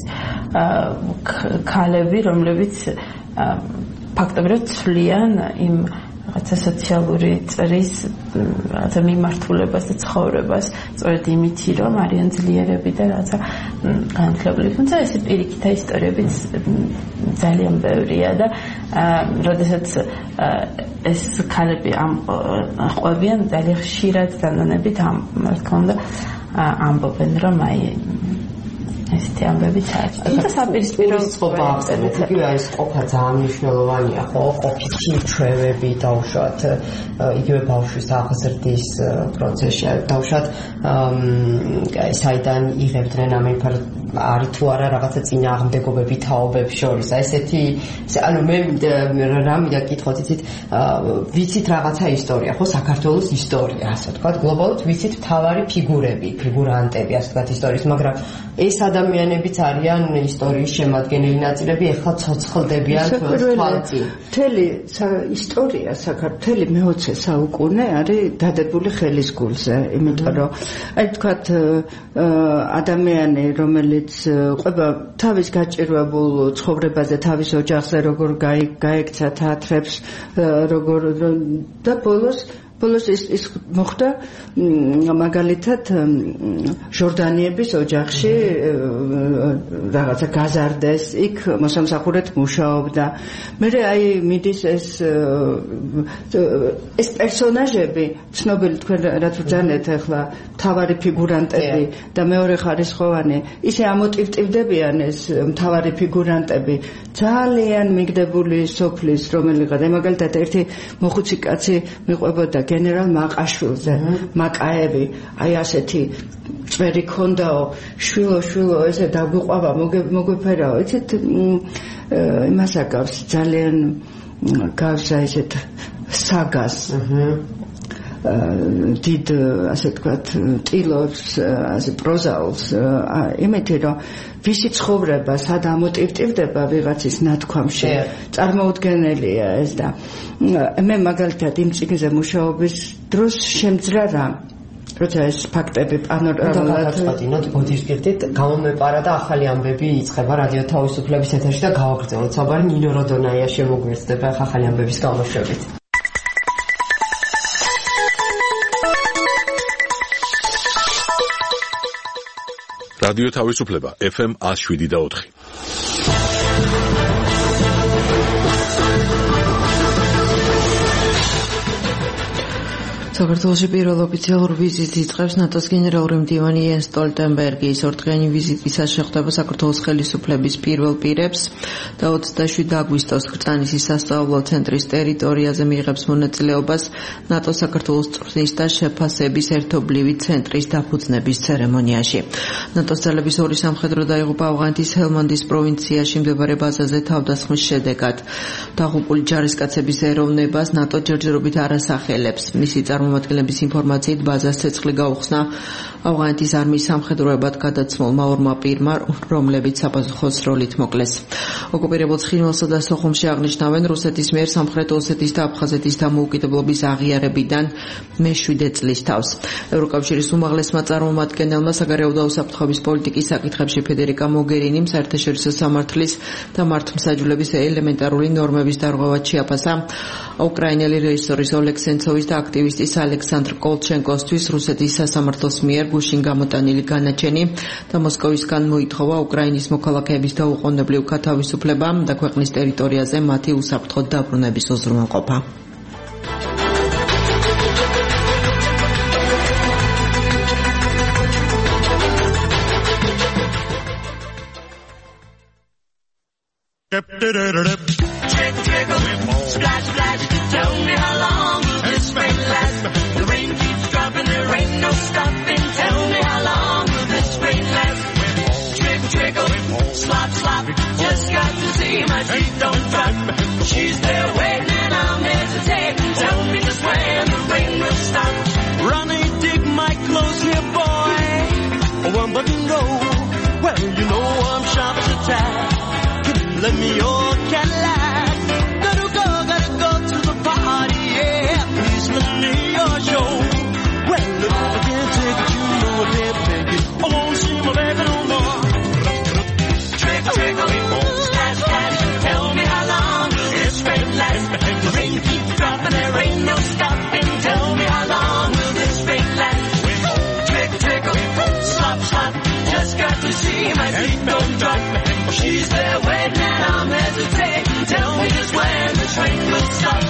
ქალები რომლებიც ფაქტობრივად ცვლიან იმ რაღაცა სოციალური წრის რაღაცა მიმართულებას და ცხოვრებას სწორედ იმითი რომ არიან ძლიერები და რაღაცა განათლებული თუმცა ეს პირიქითა ისტორიებიც ძალიან ბევრია და როდესაც ეს ქალები ამ ყვებიან ძალიან ხშირად დანონებით ამ რა თქმა უნდა ამბობენ რომ აი ესეთი ამბებიც არის. თუმცა საპირისპირო წყობა ახსენეთ. იგივე არის ყოფა ძალიან მნიშვნელოვანია, ხო? ყოფითი ჩვევები დაუშვათ იგივე ბავშვის აღზრდის პროცესში დაუშვათ საიდან იღებდნენ ამ არის თუ არა რაღაცა წინააღმდეგობები თაობებს შორის. აი ესეთი ანუ მე რამიდა კითხოთ იცით ვიცით რაღაცა ისტორია, ხო? საქართველოს ისტორია, ასე ვთქვათ, გლობალურად ვიცით მთავარი ფიგურები, ფიგურანტები, ასე ვთქვათ ისტორიის, მაგრამ ეს ადამიანებიც არიან ისტორიის შემადგენელი ნაწილები, ეხლა ცოცხლდებიან თვალწინ. მთელი ისტორია საქართველოს მეოცე საუკუნე არის დადებული ხელის გულზე, იმიტომ რომ აი ვთქვათ ადამიანი, რომელიც ყვება თავის გაჭირვებულ ცხოვრებაზე, თავის ოჯახზე როგორ გაიქცა თეატრებს, როგორ და ბოლოს ბოლოს ის ის მოხდა მაგალითად ჟორდანიების ოჯახში რაღაცა გაზარდეს, იქ მოსამსახურედ მუშაობდა. მე აი მიდის ეს ეს პერსონაჟები, ცნობილი თქვენ რაც ვძანეთ ახლა, მთავარი ფიგურანტები და მეორე ხარისხოვანი, ისე ამოტივტივდებიან ეს მთავარი ფიგურანტები, ძალიან მიგდებული სოფლის რომელიღაც. აი მაგალითად ერთი მოხუცი კაცი მიყვებოდა გენერალ მაყაშვილზე, მაკაევი, აი ასეთი წვერი ქონდაო, შვილო შვილო ესე დაგვიყვავა, მოგვეფერაო. იცით იმას აკავს ძალიან გავს ესეთ საგას. დიდ ასე ვთქვათ ტილობს, ასე პროზაულს, იმითი რომ ვისი ცხოვრება სად ამოტივტივდება ვიღაცის ნათქვამში, წარმოუდგენელია ეს და მე მაგალითად იმ წიგნზე მუშაობის დროს შემძრა რა როცა ეს ფაქტები პანორამულად გადაწყვეტინოთ ბოდიშკეტით გამომეპარა და ახალი ამბები იწყება რადიო თავისუფლების ეთერში და გავაგრძელოთ საუბარი ნინო როდონაია შემოგვიერთდება ახალი ამბების გამოშვებით. რადიო თავისუფლება ეფ ემ one oh seven და four. საქართველოში პირველ ოფიციალურ ვიზიტს იწყებს ნატოს გენერალური მდივანი იენს სტოლტენბერგი. ის ორდღიანი ვიზიტისას შეხვდება საქართველოს ხელისუფლების პირველ პირებს და ოცდაშვიდი აგვისტოს ქრწანისის სასწავლო ცენტრის ტერიტორიაზე მიიღებს მონაწილეობას ნატოს საქართველოს წვრთნის და შეფასების ერთობლივი ცენტრის დაფუძნების ცერემონიაში. ნატოს ძალების ორი სამხედრო დაიღუპა ავღანეთის ჰელმანდის პროვინციაში მდებარე ბაზაზე თავდასხმის შედეგად. დაღუპული ჯარისკაცების ეროვნებას ნატო ჯერჯერობით არ ასახელებს. მისი წარმომადგენლების ინფორმაციით ბაზას ცეცხლი გაუხსნა ავღანეთის არმიის სამხედროებად გადაცმულმა ორმა პირმა, რომლებიც საფასუხოს როლით მოკლეს. ოკუპირებულ ცხინვალსა და სოხუმში აღნიშნავენ რუსეთის მიერ სამხრეთ ოსეთის და აფხაზეთის დამოუკიდებლობის აღიარებიდან მეშვიდე წლის თავს. ევროკავშირის უმაღლესმა წარმომადგენელმა საგარეო და უსაფრთხოების პოლიტიკის საკითხებში ფედერიკა მოგერინიმ საერთაშორისო სამართლის და მართლმსაჯულების ელემენტარული ნორმების დარღვევად შეაფასა უკრაინელი რეჟისორის ოლეგ სენცოვის და აქტივისტის ალექსანდრ კოლჩენკოსთვის რუსეთის სასამართლოს მიერ გუშინ გამოტანილი განაჩენი და მოსკოვისგან მოითხოვა უკრაინის მოქალაქეების დაუყოვნებლივ გათავისუფლება და ქვეყნის ტერიტორიაზე მათი უსაფრთხოდ დაბრუნების უზრუნველყოფა. Splash, splash, tell me how long will this rain last? The rain keeps dropping, there ain't no stopping. Tell me how long will this rain last? Trickle, trickle, slop, slop, just got to see my feet don't drop. She's there waiting and I'm hesitating. Tell me just when the rain will stop. Ronnie, dig my clothes here, boy. One button go. Well, you know I'm sharp as a tack. Can you lend me your Cadillac? Show. Well, if I can't take it, you know I can't take it. I won't see my baby no more. Trickle, trickle, splash, splash. Tell me how long will this rain last? The rain keeps dropping, there ain't no stopping. Tell me how long will this rain last? Trickle, trickle, slop, slop. Just got to see my feet don't drop. She's there waiting and I'm hesitating. Tell me just when this rain will stop.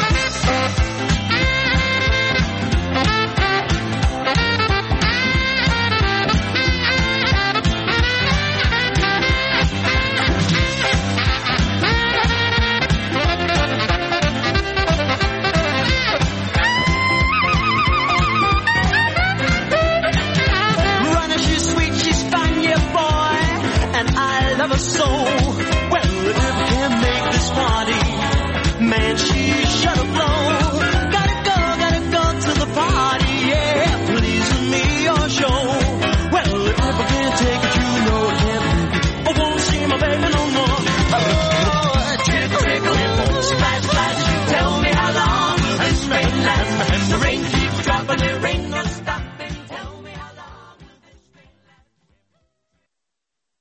So well, if we can make this party, man, she should have blown. Gotta go, gotta go to the party, yeah. Please let me your show. Well, if I can't take it, you know I can't make it. I won't see my baby no more. Oh, trickle, trickle, splash, splash. Tell me how long will this rain last? The rain keeps dropping, there ain't no stopping. Tell me how long will this rain last?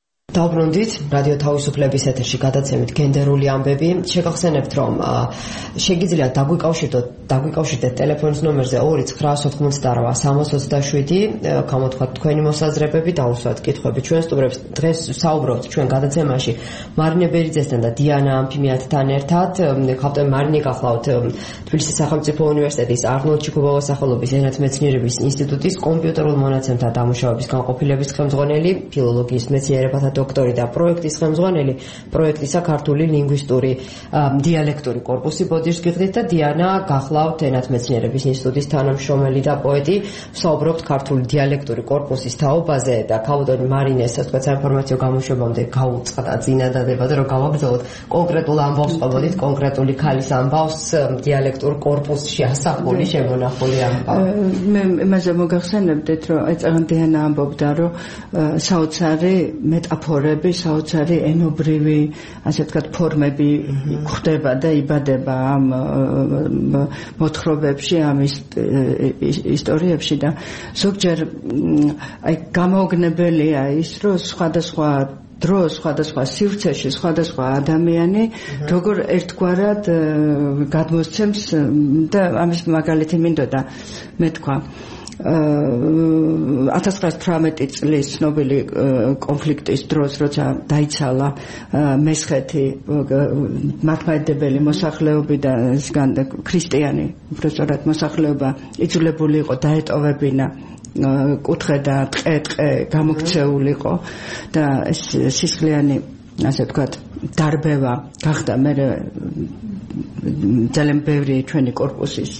დავუბრუნდით რადიო თავისუფლების ეთერში გადაცემით გენდერული ამბები. შეგახსენებთ რომ შეგიძლიათ დაგვიკავშირდეთ დაგვიკავშირდეთ ტელეფონის ნომერზე ორი ცხრა ოთხმოცდაოთხ სამას ოცდაშვიდი გამოთქვათ თქვენი მოსაზრებები, დაუსვათ კითხვები ჩვენ სტუმრებს. დღეს საუბრობთ ჩვენ გადაცემაში მარინე ბერიძესთან და დიანა ამფიმიათთან ერთად. ხავტემ მარინე გახლავთ თბილისის სახელმწიფო უნივერსიტეტის არნოლდ ჩიქუბოვოს სახელობის ენათმეცნიერების ინსტიტუტის კომპიუტერულ მონაცემთა დამუშავების განყოფილების ხელმძღვანელი, ფილოლოგიის მეცნიერებათა დოქტორი და პროექტის ხელმძღვანელი, პროექტისა ქართული ლინგვისტური დიალექტური კორპუსი. ბოდიშს გიხდით და დიანა გახლავთ ენათმეცნიერების ინსტიტუტის თანამშრომელი და პოეტი. ვსაუბრობთ ქართული დიალექტური კორპუსის თაობაზე და ქავტონი მარინეს თქვა საინფორმაციო გამოშვებამდე გაუწყდა წინადადება და რომ გავაგრძელოთ კონკრეტულ ამბავს ყვებოდით, კონკრეტული ქალის ამბავს დიალექტურ კორპუსში ასახული შემონახული ამბავი. მე იმაზე მოგახსენებდეთ რომ აი წაღან დიანა ამბობდა რომ საოცარი მეტაფორები, საოცარი ენობრივი, ასე ვთქვათ, ფორმები გვხვდება და იბადება ამ მოთხრობებში, ამ ისტორიებში და ზოგჯერ აი გამოუგნებელია ის, რომ სხვადასხვა დროს, სხვადასხვა სივრცეში, სხვადასხვა ადამიანი როგორ ერთგვარად გადმოსცემს და ამის მაგალითი მინდოდა მე თქვა ათას ცხრაას თვრამეტი წლის ცნობილი კონფლიქტის დროს, როცა დაიცალა მესხეთი მართლმადიდებელი მოსახლეობიდან ქრისტიანი, უბრალოდ მოსახლეობა იძულებული იყო დაეტოვებინა კუთხე და ტყე-ტყე გამოქცეულიყო და ეს სისხლიანი, ასე ვთქვათ, დარბევა გახდა მე ძალიან ბევრი ჩვენი კორპუსის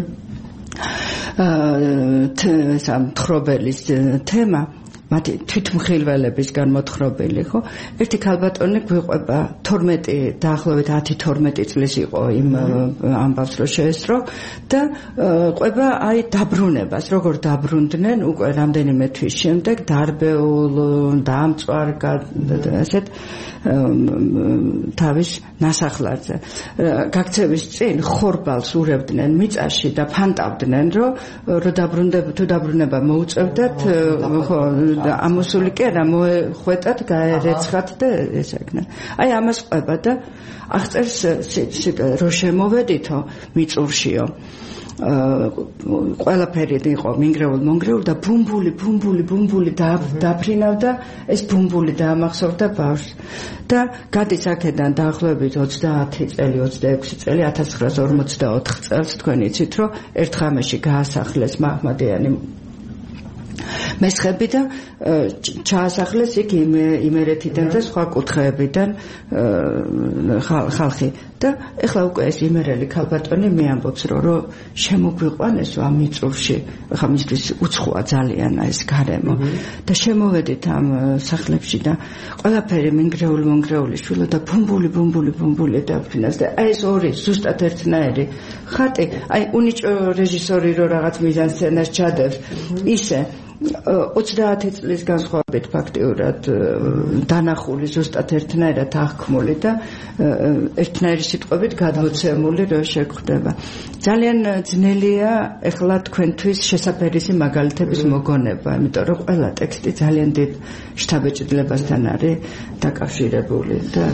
თხრობელის თემა, მათი თვითმხილველებისგან მოთხრობილი, ხო? ერთი ქალბატონი გვიყვება თორმეტი, დაახლოებით ათი თორმეტი წლის იყო იმ ამბავს რო შეესწრო და ყვება აი დაბრუნებას, როგორ დაბრუნდნენ უკვე რამდენიმე თვის შემდეგ დარბეულ, დამწვარ, ასეთ თავის ნასახლარზე. გაქცევის წინ ხორბალს ურევდნენ მიწაში და ფანტავდნენ, რომ რო დაბრუნდება, თუ დაბრუნება მოუწევდათ, ხო, ამოსული კი არა, მოეხვეტათ, გაერეცხათ და ესე იქნა. აი ამას ყვება და აღწერს რო შემოვედითო მიწურშიო. ყველაფერი იყო მინგრეულ მონგრეულ და ბუმბული ბუმბული ბუმბული დაფრინავდა ეს ბუმბული დაამახსოვრდა ბავშვს და გადის აქედან დაახლოებით ოცდაათი წელი ოცდაექვსი წელი ათას ცხრაას ორმოცდაოთხ წელს თქვენ იცით რომ ერთ ღამეში გაასახლეს მაჰმადიანი მესხები და ჩაასახლეს იქ იმერეთიდან და სხვა კუთხეებიდან ხალხი და ეხლა უკვე ეს იმერელი ქალბატონი მე ამბობს რომ რომ შემოგვიყვანესო ამ მიწურში, ხა მისთვის უცხოა ძალიან ეს გარემო და შემოვედით ამ სახლებში და ყველაფერი მინგრეული მონგრეული შვილო და ბუმბული ბუმბული ბუმბული დაფრინავს და აი ეს ორი ზუსტად ერთნაირი ხატი, აი უნიჭო რეჟისორი რო რაღაც მიზანსცენას ჩადებს ისე ოცდაათი წლის განსხვავებით ფაქტიურად დანახული ზუსტად ერთნაირად აღქმული და ერთნაირი სიტყვებით გადმოცემული რო შეგვხდება. ძალიან ძნელია ეხლა თქვენთვის შესაფერისი მაგალითების მოგონება, იმიტომ რომ ყველა ტექსტი ძალიან დიდ შთაბეჭდილებასთან არის დაკავშირებული და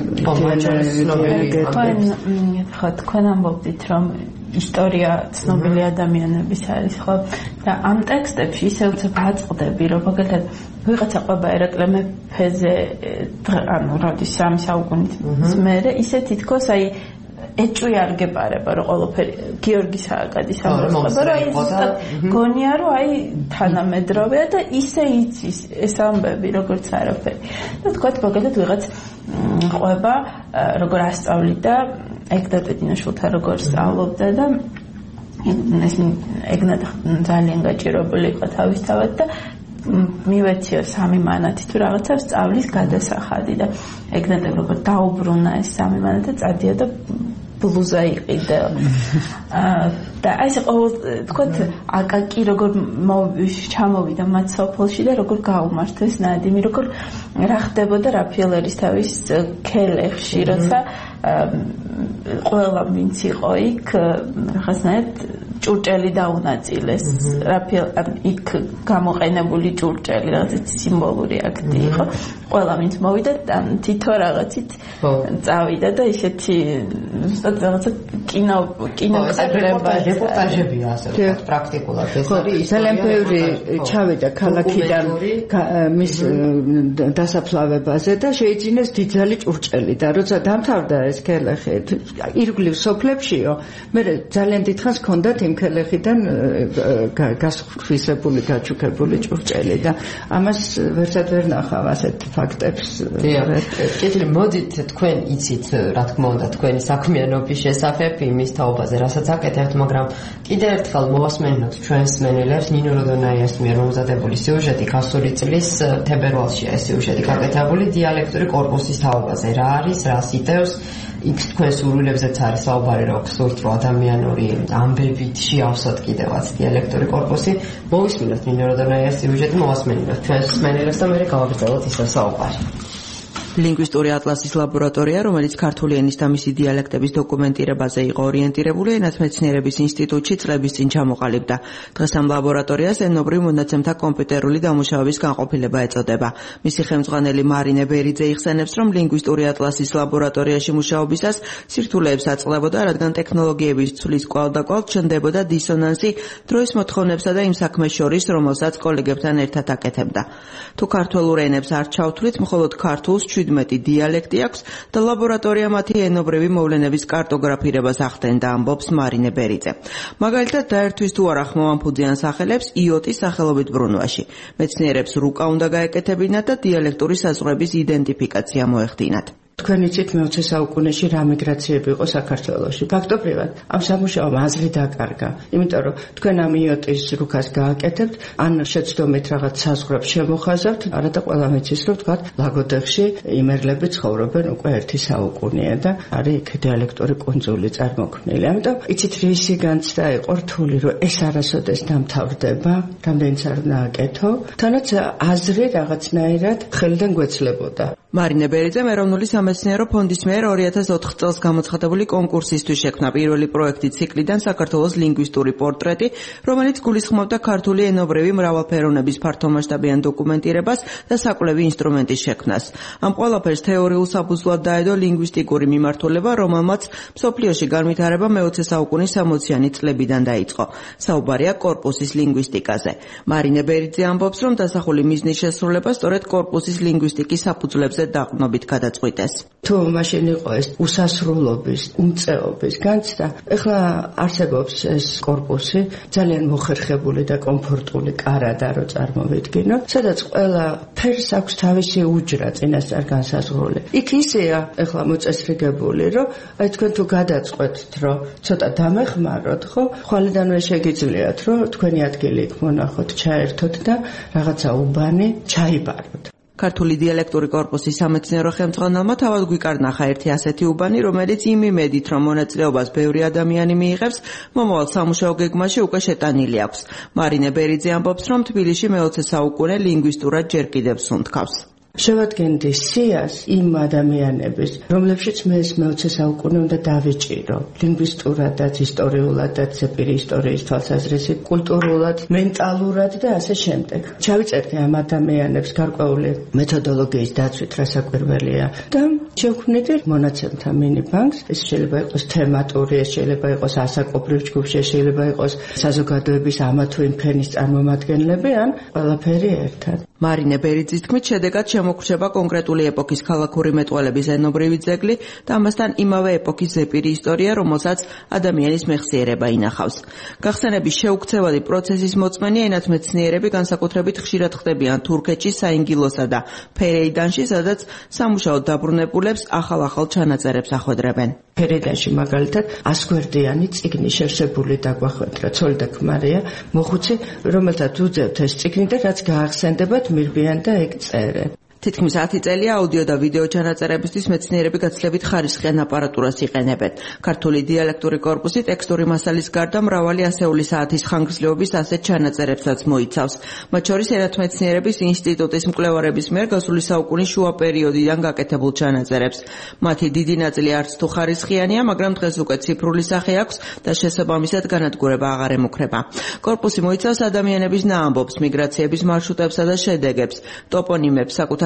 ხო, თქვენ ამბობთ რომ ისტორია ცნობილი ადამიანების არის, ხო? და ამ ტექსტებში ისე უცებ აწყდები, რომ მაგალითად ვიღაცა ყვება ერაკლე მეფეზე, ანუ როდის სამი საუკუნით მერე, ისე თითქოს აი ეჭვი არ გეპარება, რომ ყველაფერი გიორგი სააკადის ამბავს ყვება, რომ აი გონია, რომ აი თანამედროვეა და ისე იცის ეს ამბები, როგორც არაფერი. და თქვათ მაგალითად ვიღაც ყვება, როგორ ასწავლიდა ეგნატედინაშვილთან როგორ სწავლობდა და ეს ეგნატ ძალიან გაჭირებული იყო თავისთავად და მივეციო სამი მანათი თუ რაღაცა სწავლის გადასახადი და ეგნატე როგორ დაუბრუნა ეს სამი მანათი წადია და ბლუზა იყიდა და აი ეს ყოველ თქვათ აკაკი როგორ ჩამოვიდა მათ სოფელში და როგორ გაუმართეს ნადიმი, როგორ რა ხდებოდა რაფიელერის თავის ქელეხში, როცა ყველა ვინც იყო იქ რაღაცნაირად ჭურჭელი დაუნაწილეს, რაფიელ იქ გამოყენებული ჭურჭელი რაღაც სიმბოლური აქტი იყო. ყველა ვინც მოვიდა თითო რაღაცით წავიდა და ისეთი ზუსტად რაღაცა კინო კინოკადრება რეპორტაჟებია ასე პრაქტიკულად ეს არის ძალიან ბევრი ჩავიდა ქალაქიდან მის დასაფლავებაზე და შეიძინეს დიდძალი ჭურჭელი და როცა დამთავრდა ეს კელეხი ირგვლივ სოფლებშიო მე ძალიან დიდხანს ჰქონდათ იმ კელეხიდან გასხვისებული გაჩუქებული ჭურჭელი და ამას ვერცად ვერ ნახავ ასეთ ფაქტებს. კეთილი მოდით თქვენ იცით რა თქმა უნდა თქვენი საქმიანობის შესახებ იმის თაობაზე რასაც აკეთებთ, მაგრამ კიდევ ერთხელ მოვასმენოთ ჩვენს მენელებს ნინო როდონაიას მიერ მომზადებული სიუჟეტი გასული წლის თებერვალშია ეს სიუჟეტი გაკეთებული დიალექტური კორპუსის თაობაზე. რა არის, რას იტევს? იქ თქვენ სურვილებზეც არის საუბარი, რომ გსურთ რომ ადამიანური ამბებით შეავსოთ კიდევაც დიალექტური კორპუსი. მოვისმინოთ ნინო როდონაიას სიუჟეტი, მოვასმენოთ ჩვენს მენელებს და მე გავაგრძელოთ ისევ საუბარი. ლინგვისტური ატლასის ლაბორატორია, რომელიც ქართული ენის და მისი დიალექტების დოკუმენტირებაზე იყო ორიენტირებული, ენათმეცნიერების ინსტიტუტში წლების წინ ჩამოყალიბდა. დღეს ამ ლაბორატორიას ენობრივ მონაცემთა კომპიუტერული დამუშავების განყოფილება ეწოდება. მისი ხელმძღვანელი მარინე ბერიძე იხსენებს, რომ ლინგვისტური ატლასის ლაბორატორიაში მუშაობისას სირთულეებს აწყლებოდა, რადგან ტექნოლოგიების ცვლის კვალდაკვალ ჩნდებოდა დისონანსი დროის მოთხოვნებსა და იმ საქმეს შორის, რომელსაც კოლეგებთან ერთად აკეთებდა. თუ ქართველურ ენებს არ ჩავთვლით, მხოლოდ ქართულს შვიდმეტი დიალექტი აქვს და ლაბორატორია მათი ენობრივი მოვლენების კარტოგრაფირებას ახდენდა, ამბობს მარინე ბერიძე. მაგალითად, დაერთვის თუ არა ხმოვანფუძიან სახელებს იოტის სახელობით ბრუნვაში. მეცნიერებს რუკა უნდა გაეკეთებინათ და დიალექტური საზღვრების იდენტიფიკაცია მოეხდინათ. თქვენ იცით მეოცე საუკუნეში რა მიგრაციები იყო საქართველოში. ფაქტობრივად, ამ სამუშაომ აზრი დაკარგა, იმიტომ რომ თქვენ ამ იოტის რუკას გააკეთებთ, ან შეცდომით რაღაც საზღვრებს შემოხაზავთ, არადა ყველა მეცის რომ თქვათ ლაგოდეხში იმერლები ცხოვრობენ უკვე ერთი საუკუნეა და არის იქ დიალექტური კუნძული წარმოქმნილი. ამიტომ იცით რისი განცდა იყო რთული, რომ ეს არასოდეს დამთავრდება, რამდენიც არ დააკეთო, თანაც აზრი რაღაცნაირად ხელიდან გვეცლებოდა. მარინე ბერიძემ ეროვნული სამეცნიერო ფონდის მიერ ორი ათას ოთხ წელს გამოცხადებული კონკურსისთვის შექმნა პირველი პროექტი ციკლიდან საქართველოს ლინგვისტური პორტრეტი, რომელიც გულისხმობდა ქართული ენობრივი მრავალფეროვნების ფართომასშტაბიან დოკუმენტირებას და საკვლევი ინსტრუმენტის შექმნას. ამ ყველაფერს თეორიულ საფუძვლად დაედო ლინგვისტიკური მიმართულება, რომელმაც მსოფლიოში განვითარება მეოცე საუკუნის სამოციანი წლებიდან დაიწყო. საუბარია კორპუსის ლინგვისტიკაზე. მარინე ბერიძე ამბობს, რომ დასახული მიზნის შესრულება სწორედ კორპუსის ლინგვისტიკის საფუძვლებზე დაყრდნობით გადაწყვიტეს. თუ მაშინ იყო ეს უსასრულობის, უმწეობის განცდა, ეხლა არსებობს ეს კორპუსი ძალიან მოხერხებული და კომფორტული კარადა რო წარმოვიდგინო, სადაც ყველა ფერს აქვს თავისი უჯრა წინასწარ განსაზღვრული. იქ ისეა ეხლა მოწესრიგებული, რომ აი თქვენ თუ გადაწყვეტთ, რომ ცოტა დამეხმაროთ, ხო, ხვალიდანვე შეგიძლიათ, რომ თქვენი ადგილი იქ მონახოთ, ჩაერთოთ და რაღაცა უბანი ჩაიბაროთ. ქართული დიალექტური კორპუსის სამეცნიერო ხელმძღვანელმა თავად გვიკარნახა ერთი ასეთი უბანი, რომელიც იმ იმედით, რომ მონაწილეობას ბევრი ადამიანი მიიღებს, მომავალ სამუშაო გეგმაში უკვე შეტანილი აქვს. მარინე ბერიძე ამბობს, რომ თბილისში მეოცე საუკუნე ლინგვისტურად ჯერ კიდევ სუნთქავს. შევადგენდი სიას იმ ადამიანების, რომლებშიც მე ეს მეოცე საუკუნე უნდა დავიჭირო, ლინგვისტურადაც, ისტორიულადაც, ზეპირი ისტორიის თვალსაზრისით, კულტურულად, მენტალურად და ასე შემდეგ. ჩავიწერდი ამ ადამიანებს გარკვეული მეთოდოლოგიის დაცვით, რასაკვირველია და შევქმნიდი მონაცემთა მინიბანკს. ეს შეიძლება იყოს თემატური, ეს შეიძლება იყოს ასაკობრივ ჯგუფში, შეიძლება იყოს საზოგადოების ამა თუ იმ ფენის წარმომადგენლები, ან ყველაფერი ერთად. მარინე ბერიძის თქმით, შედეგად შემოგრჩება კონკრეტული ეპოქის ქალაქური მეტყველების ენობრივი ძეგლი და ამასთან იმავე ეპოქის ზეპირი ისტორია, რომელსაც ადამიანის მეხსიერება ინახავს. გახსენების შეუქცევადი პროცესის მოწმენია ენათმეცნიერები განსაკუთრებით ხშირად ხდებიან თურქეთში, საინგილოსა და ფერეიდანში, სადაც სამუშაოდ დაბრუნებულებს ახალ-ახალ ჩანაწერებს ახვედრებენ. ფერეიდანში მაგალითად ასგვერდიანი წიგნი შევსებული დაგვახვედრა, ცოლი და ქმარია, მოხუცი, რომელთაც უძევთ ეს წიგნი და რაც გაახსენდებათ მირბიან და ეგ წერენ. თითქმის ათი წელია აუდიო და ვიდეო ჩანაწერებისთვის მეცნიერები გაცილებით ხარისხიან აპარატურას იყენებენ. ქართული დიალექტური კორპუსი ტექსტური მასალის გარდა მრავალი ასეული საათის ხანგრძლივობის ასეთ ჩანაწერებსაც მოიცავს. მათ შორის ენათმეცნიერების ინსტიტუტის მკვლევარების მიერ გასული საუკუნის შუა პერიოდიდან გაკეთებულ ჩანაწერებს. მათი დიდი ნაწილი არც თუ ხარისხიანია, მაგრამ დღეს უკვე ციფრული სახე აქვს და შესაბამისად განადგურება აღარ ემუქრება. კორპუსი მოიცავს ადამიანების ნაამბობს, მიგრაციების მარშრუტებსა და შედეგებს, ტოპონიმებს, საკუთარ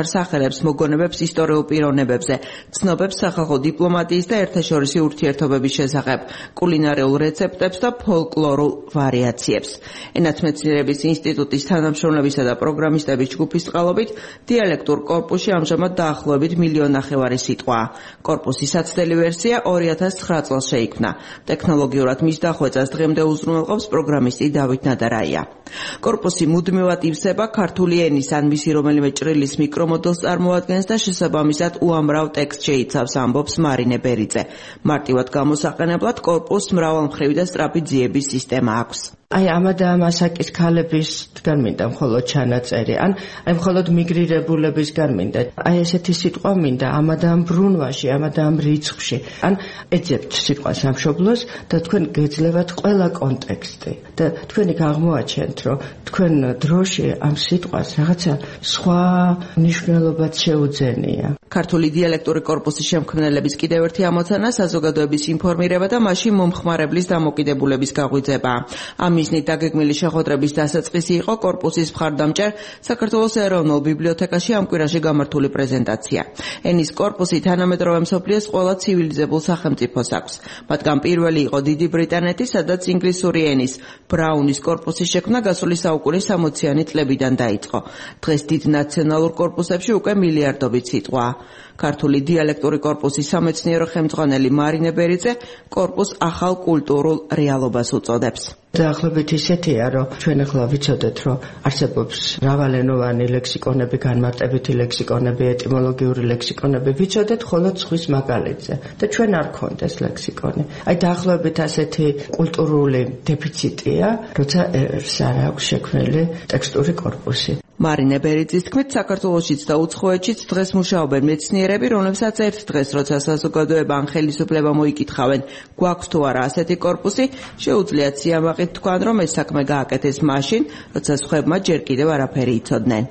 საკუთარ სახელებს, მოგონებებს ისტორიულ პიროვნებებზე, ცნობებს სახალხო დიპლომატიის და ერთაშორისი ურთიერთობების შესახებ, კულინარიულ რეცეპტებს და ფოლკლორულ ვარიაციებს. ენათმეცნიერების ინსტიტუტის თანამშრომლებისა და პროგრამისტების ჯგუფის წყალობით დიალექტურ კორპუსში ამჟამად დაახლოებით მილიონ ნახევარი სიტყვაა. კორპუსის საცდელი ვერსია ორი ათას ცხრა წელს შეიქმნა. ტექნოლოგიურად მის დახვეწას დღემდე უზრუნველყოფს პროგრამისტი დავით ნადარაია. კორპუსი მუდმივად ივსება ქართული ენის ან მისი რომელიმე ჭრილის მიკრომოდელს წარმოადგენს და შესაბამისად უამრავ ტექსტს შეიცავს, ამბობს მარინე ბერიძე. მარტივად გამოსაყენებლად კორპუსს მრავალმხრივი და სწრაფი ძიების სისტემა აქვს. აი ამადამ ასაკის ქალებისგან მინდა მხოლოდ ჩანაწერი, ან აი მხოლოდ მიგრირებულებისგან მინდა. აი ესეთი სიტყვა მინდა ამადამ ბრუნვაში, ამადამ რიცხვში. ან ეძებთ სიტყვას სამშობლოს და თქვენ გეძლევათ ყველა კონტექსტი და თქვენი აღმოაჩენთ, რომ თქვენ დროში ამ სიტყვას რაღაცა სხვა მნიშვნელობაც შეუძენია. ქართული დიალექტური კორპუსის შემქმნელების კიდევ ერთი ამოცანა საზოგადოების ინფორმირება და მასში მომხმარებლის დამოკიდებულების გაღვიძება. ამ მიზნით დაგეგმილი შეხვედრების დასაწყისი იყო კორპუსის მხარდამჭერ საქართველოს ეროვნულ ბიბლიოთეკაში ამ კვირაში გამართული პრეზენტაცია. ენის კორპუსი თანამედროვე მსოფლიოს ყველა ცივილიზებულ სახელმწიფოს აქვს. მათგან პირველი იყო დიდი ბრიტანეთი, სადაც ინგლისური ენის ბრაუნის კორპუსის შექმნა გასული საუკუნის სამოციანი წლებიდან დაიწყო. დღეს დიდ ნაციონალურ კორპუსებში უკვე მილიარდობით სიტყვაა. ქართული დიალექტური კორპუსის სამეცნიერო ხელმძღვანელი მარინე ბერიძე კორპუსს ახალ კულტურულ რეალობას უწოდებს. დაახლოებით ისეთია, რომ ჩვენ ახლა ვიცოდეთ, რომ არსებობს მრავალენოვანი ლექსიკონები, განმარტებითი ლექსიკონები, ეტიმოლოგიური ლექსიკონები, ვიცოდეთ მხოლოდ ზღვის მაგალითზე და ჩვენ არ გქონდეს ლექსიკონი. აი დაახლოებით ასეთი კულტურული დეფიციტია, როცა ერს არ აქვს შექმნილი ტექსტური კორპუსი. მარინე ბერიძის თქმით, საქართველოშიც და უცხოეთშიც დღეს მუშაობენ მეცნიერები, რომლებსაც ერთ დღეს, როცა საზოგადოება ან ხელისუფლება მოიკითხავენ, გვაქვს თუ არა ასეთი კორპუსი, შეუძლიათ სიამაყით თქვან, რომ ეს საქმე გააკეთეს მაშინ, როცა სხვებმა ჯერ კიდევ არაფერი იცოდნენ.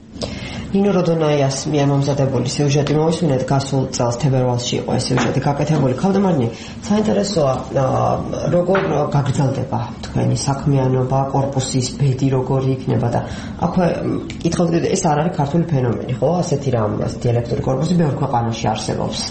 ნინო როდონაიას მიერ მომზადებული სიუჟეტი მოვისმინეთ გასულ წელს თებერვალში იყო ეს სიუჟეტი გაკეთებული. ქალდემარნი, საინტერესოა როგორ გაგრძელდება თქვენი საქმიანობა, კორპუსის ბედი როგორი იქნება და აქვე კითხავდით, ეს არ არის ქართული ფენომენი, ხო? ასეთი რამ დიალექტური კორპუსი ბევრ ქვეყანაში არსებობს.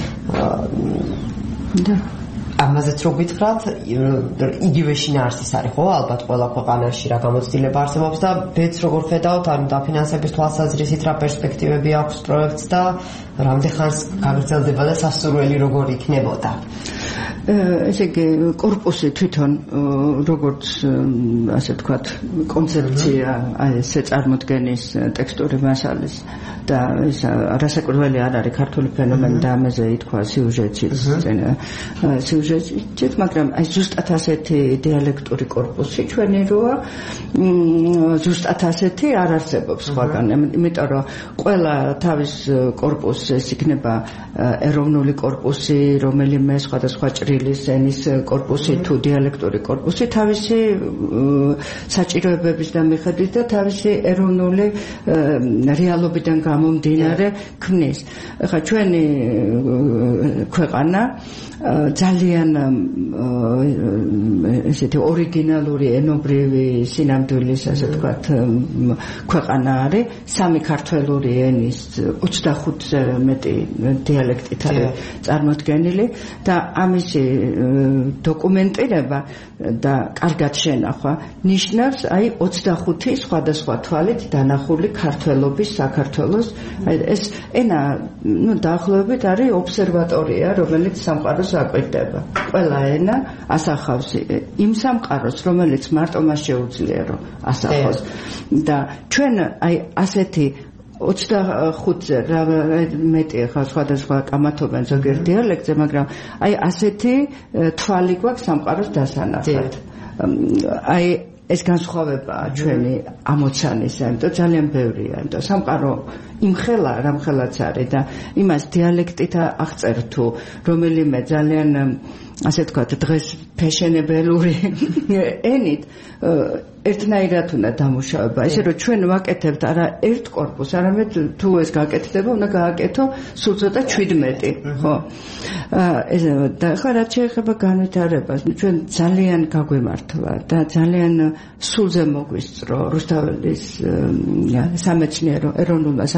და ამაზეც რო გითხრათ, იგივე შინაარსის არის, ხო? ალბათ ყველა ქვეყანაში რა გამოცდილება არსებობს და ბედს როგორ ხედავთ, ანუ დაფინანსების თვალსაზრისით რა პერსპექტივები აქვს პროექტს და რამდენ ხანს გაგრძელდება და სასურველი როგორ იქნებოდა? ესე იგი კორპუსი თვითონ როგორც ასე ვთქვათ კონცეფცია ესე წარმოდგენის ტექსტური მასალის და ეს არასაკურველი არ არის ქართული ფენომენი და ამაზე ითქვა სიუჟეტიც სიუჟეტიც, მაგრამ აი ზუსტად ასეთი დიალექტური კორპუსი ჩვენი როა ზუსტად ასეთი არ არსებობს სხვაგან, იმიტომ რომ ყველა თავის კორპუსს ეს იქნება ეროვნული კორპუსი, რომელიმე სხვადასხვა ჭრილის ენის კორპუსი თუ დიალექტური კორპუსი თავისი საჭიროებების და მიხედვით და თავისი ეროვნული რეალობიდან გამომდინარე ქმნის. ახლა ჩვენი ქვეყანა ძალიან ესეთი ორიგინალური ენობრივი სინამდვილის ასე ვთქვათ ქვეყანა არის, სამი ქართველური ენის ოცდახუთზე მეტი დიალექტით არის წარმოდგენილი და ამისი დოკუმენტირება და კარგად შენახვა ნიშნავს აი ოცდახუთი სხვადასხვა თვალით დანახული ქართველობის საქართველოს ეს ენა ნუ დაახლოებით არის ობსერვატორია, რომელიც სამყაროს აკვირდება. ყველა ენა ასახავს იმ სამყაროს, რომელიც მარტო მას შეუძლია რომ ასახოს და ჩვენ აი ასეთი ოცდახუთზე რა მეტი ხა სხვადასხვა კამათობენ ზოგიერთ დიალექტზე, მაგრამ აი ასეთი თვალი გვაქვს სამყაროს დასანახად. აი ეს განსხვავებაა ჩვენი ამოცანის, ამიტომ ძალიან ბევრია, ამიტომ სამყარო იმხელა რამხელაც არის და იმას დიალექტით აღწერ თუ რომელიმე ძალიან ასე ვთქვათ დღეს ფეშენებელური ენით ერთნაირად უნდა დამუშავება, ისე რომ ჩვენ ვაკეთებთ არა ერთ კორპუსს, არამედ თუ ეს გაკეთდება, უნდა გააკეთო სულ ცოტა ჩვიდმეტი, ხო? და ხა რაც შეეხება განვითარებას, ჩვენ ძალიან გაგვემართლა და ძალიან სულზე მოგვისწრო რუსთაველის სამეცნიერო ეროვნულმა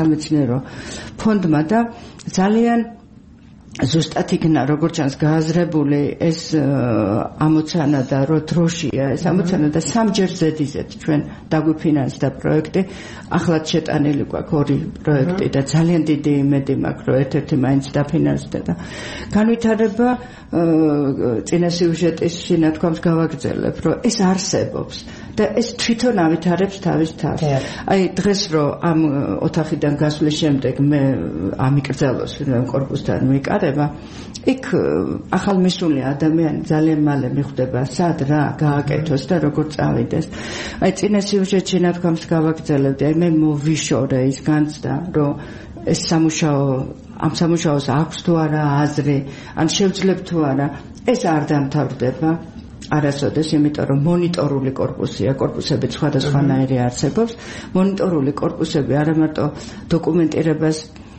სამეცნიერო ფონდმა და ძალიან ზუსტად იქნა როგორც ჩანს გააზრებული ეს ამოცანა და რო დროშია ეს ამოცანა და სამჯერ ზედიზეთ ჩვენ დაგვიფინანსდა პროექტი ახლაც შეტანილი გვაქვს ორი პროექტი და ძალიან დიდი იმედი მაქვს რომ ერთ-ერთი მაინც დაფინანსდა და განვითარება წინა სიუჟეტის შინათქვამს გავაგრძელებ რომ ეს არსებობს და ეს თვითონ ავითარებს თავის თავს აი დღეს რო ამ ოთახიდან გასვლის შემდეგ მე ამიკრძალოს რომ კორპუსთან მიკარება იქ ახალმისული ადამიანი ძალიან მალე მიხვდება სად რა გააკეთოს და როგორ წავიდეს აი წინა სიუჟეტში ნათქვამს გავაგრძელებდი აი მე მოვიშორე ის განცდა რომ ეს სამუშაო ამ სამუშაოს აქვს თუ არა აზრი ან შევძლებ თუ არა ეს არ დამთავრდება არასოდეს იმიტომ რომ მონიტორული კორპუსია კორპუსები სხვადასხვანაირი არსებობს მონიტორული კორპუსები არა მარტო დოკუმენტირებას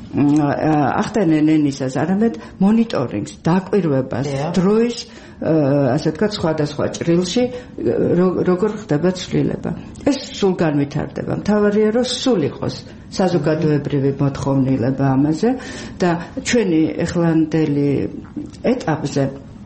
ახდენენ ენისას არამედ მონიტორინგს დაკვირვებას დროის ასე ვთქვათ სხვადასხვა ჭრილში როგორ ხდება ცვლილება ეს სულ განვითარდება მთავარია რომ სულ იყოს საზოგადოებრივი მოთხოვნილება ამაზე და ჩვენი ეხლანდელი ეტაპზე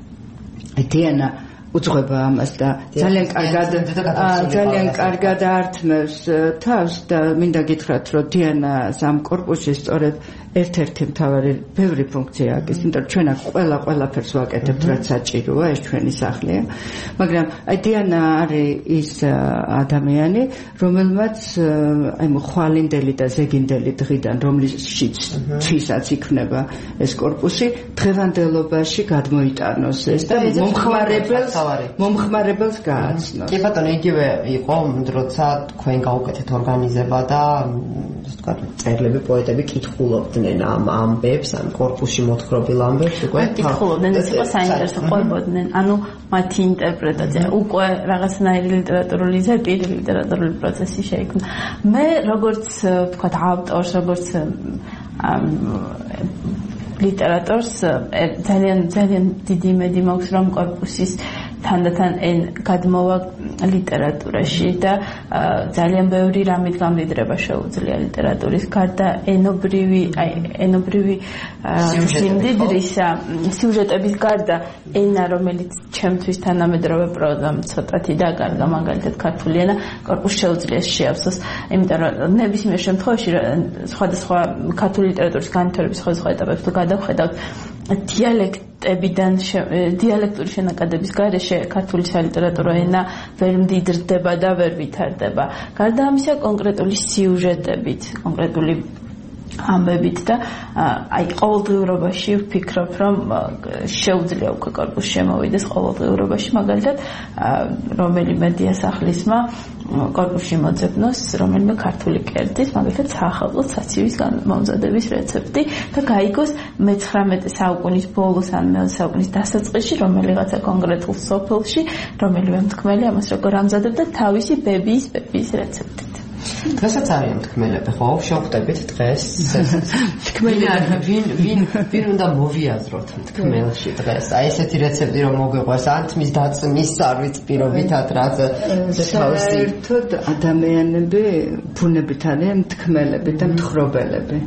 დიანა უძღვება ამას და ძალიან კარგად ძალიან კარგად ართმევს თავს და მინდა გითხრათ რომ დიანას ამ კორპუსში სწორედ ერთ-ერთი მთავარი ბევრი ფუნქცია აქვს იმიტომ რომ ჩვენ აქ ყველა ყველაფერს ვაკეთებთ რაც საჭიროა ეს ჩვენი სახლია მაგრამ აი დიანა არის ის ადამიანი რომელმაც აი ხვალინდელი და ზეგინდელი დღიდან რომლისშიც თვისაც იქნება ეს კორპუსი დღევანდელობაში გადმოიტანოს ეს და მომხმარებელს მომხმარებელს გააცნოს კი ბატონო იგივე იყო როცა თქვენ გაუკეთეთ ორგანიზება და ვთქვათ წერლები პოეტები კითხულობდნენ ამ ამბებს ამ კორპუსში მოთხრობილ ამბებს უკვე კითხულობდნენ ეს იყო საინტერესო ყვებოდნენ ანუ მათი ინტერპრეტაცია უკვე რაღაცნაირი ლიტერატურული ზეპირი ლიტერატურული პროცესი შეიქმნა მე როგორც ვთქვათ ავტორს როგორც ლიტერატორს ძალიან ძალიან დიდი იმედი მაქვს რომ კორპუსის თანდათან ენ გადმოვა ლიტერატურაში და ძალიან ბევრი რამით გამდიდრება შეუძლია ლიტერატურის გარდა ენობრივი აი ენობრივი სიმდიდრისა სიუჟეტების გარდა ენა რომელიც ჩემთვის თანამედროვე პროზამ ცოტათი დაკარგა მაგალითად ქართული ენა კორპუსს შეუძლია შეავსოს იმიტომ რომ ნებისმიერ შემთხვევაში სხვადასხვა ქართული ლიტერატურის განვითარების სხვადასხვა ეტაპებს თუ გადავხედავთ დიალექტებიდან დიალექტური შენაკადების გარეშე ქართული სალიტერატურო ენა ვერ მდიდრდება და ვერ ვითარდება. გარდა ამისა კონკრეტული სიუჟეტებით, კონკრეტული ამბებით და აი ყოველდღიურობაში ვფიქრობ რომ შეუძლია უკვე კორპუსს შემოვიდეს ყოველდღიურობაში მაგალითად რომელიმე დიასახლისმა კორპუსში მოძებნოს რომელიმე ქართული კერძის მაგალითად საახალწლო საცივის მომზადების რეცეპტი და გაიგოს მეცხრამეტე საუკუნის ბოლოს ან მეოცე საუკუნის დასაწყისში რომელიღაცა კონკრეტულ სოფელში რომელიმე მთქმელი ამას როგორ ამზადებდა თავისი ბებიის ბებიის რეცეპტით დღესაც არიან თქმელები, ხო? შევხვდებით დღეს. თქმელი ვინ ვინ ვინ უნდა მოვიაზროთ თქმელში დღეს. აი ესეთი რეცეპტი რომ მოგეყვას, ან თმის დაწმის სარვით პირობითად რაც თავისი ერთად ადამიანები ბუნებით არიან თქმელები და მთხრობელები.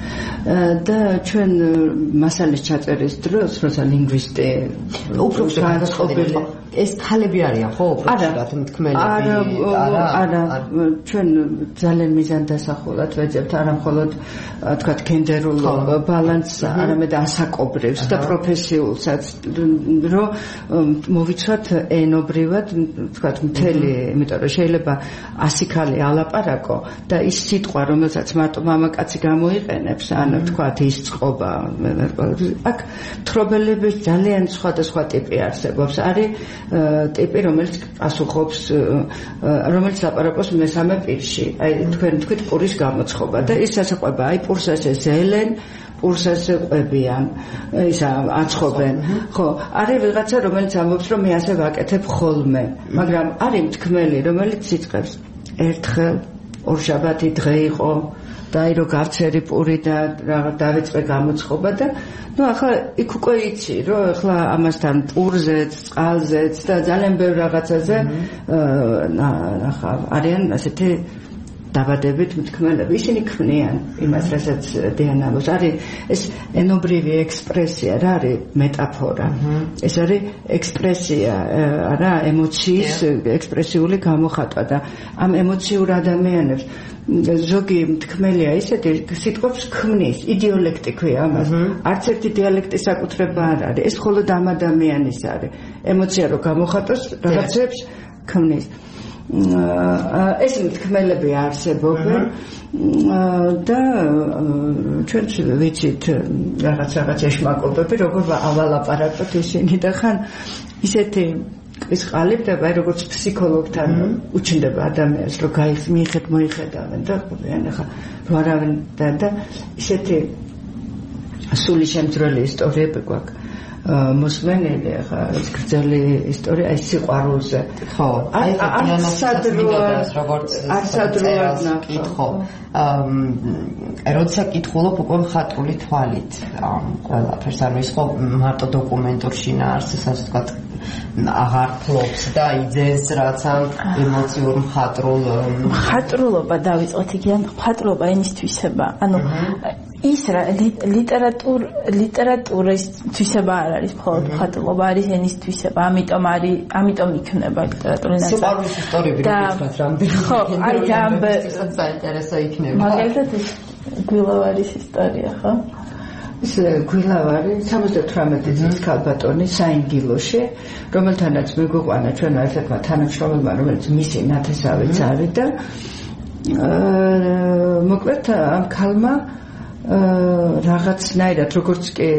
და ჩვენ მასალის ჩაწერის დროს, როცა ლინგვისტი უფრო განსხვავებული ეს ხალები არიან ხო უბრალოდ მთქმელები არა არა ჩვენ ძალიან მიზანდასახულად ვეძებთ არა მხოლოდ თქვათ გენდერულ ბალანსს არამედ ასაკობრივს და პროფესიულსაც რომ მოვიცვათ ენობრივად თქვათ მთელი იმიტომ რომ შეიძლება ასი ქალი ალაპარაკო და ის სიტყვა რომელსაც მარტო მამაკაცი გამოიყენებს ან თქვათ ის წყობა აქ თრობელების ძალიან სხვადასხვა ტიპი არსებობს არის ტიპი რომელიც პასუხობს რომელიც ლაპარაკობს მესამე პირში აი თქვენ თქვით პურის გამოცხობა და ის ასაყვება აი პურს ასე ზელენ პურს ასე ყვებიან ისა აცხობენ ხო არის ვიღაცა რომელიც ამბობს რომ მე ასე ვაკეთებ ხოლმე მაგრამ არის მთქმელი რომელიც იწყებს ერთხელ ორშაბათი დღე იყო და აი რომ გავცერი პური და რაღაც დავიწყე გამოცხობა და ну ახლა იქ უკვე იცი რომ ახლა ამასთან პურზეც, წყალზეც და ძალიან ბევრ რაღაცაზე ახლა არიან ასეთი დაბადებით მთქმელები ისინი ქმნიან იმას, რასაც დიანალოს. არის ეს ენობრივი ექსპრესია, რა არის მეტაფორა. ეს არის ექსპრესია, არა, ემოციის ექსპრესიული გამოხატვა და ამ ემოციურ ადამიანებს ზოგი მთქმელია ისეთი სიტყვებს ქმნის, იდიოლექტიკია ამას. არც ერთი დიალექტის საკუთრება არ არის. ეს მხოლოდ ამ ადამიანის არის. ემოცია რო გამოხატოს, რაღაცებს ქმნის. ეს მთქმელები არსებობენ და ჩვენც ვიცით რაღაც რაღაც ეშმაკობები, როგორ ავალაპარაკოთ ისინი და ხან ისეთი ის ყალიბდება, როგორც ფსიქოლოგთან უჩნდება ადამიანს, რომ მიიხედ მოიხედავენ და ყვებიან ახლა რო არავინ და და ისეთი სული შემძრელი ისტორიები გვაქვს. მოსმენელი ახლა ეს გრძელი ისტორია ის სიყვარულზე. ხო, აი არცადროა როგორც არცადროა კითხო. როცა კითხულობ უკვე მხატვრული თვალით ამ ყველაფერს, ანუ ის ხო მარტო დოკუმენტურში ნაარსს ასე ვთქვათ აღარ ფლობს და იძენს რაც ამ ემოციურ მხატვრულ მხატვრულობა დავიწყოთ იგი ან მხატვრულობა ენისთვისება. ანუ ის რა ლიტერატურ ლიტერატურის თვისება არ არის მხოლოდ მხატვრულობა, არის ენისთვისება. ამიტომ არის ამიტომ იქნება ლიტერატურული ნაწილი. სიყვარულის ისტორიები როგორც რამდენი. ხო, აი ამ საინტერესო იქნება. მაგალითად ის გვილავარის ისტორია, ხო? ეს გვილავარი სამოცდათვრამეტი წლის ქალბატონი საინგილოში, რომელთანაც მეგვიყვანა ჩვენმა ერთმა თანამშრომელმა, რომელიც მისი ნათესავიც არის და მოკლედ ამ ქალმა რაღაცნაირად როგორც კი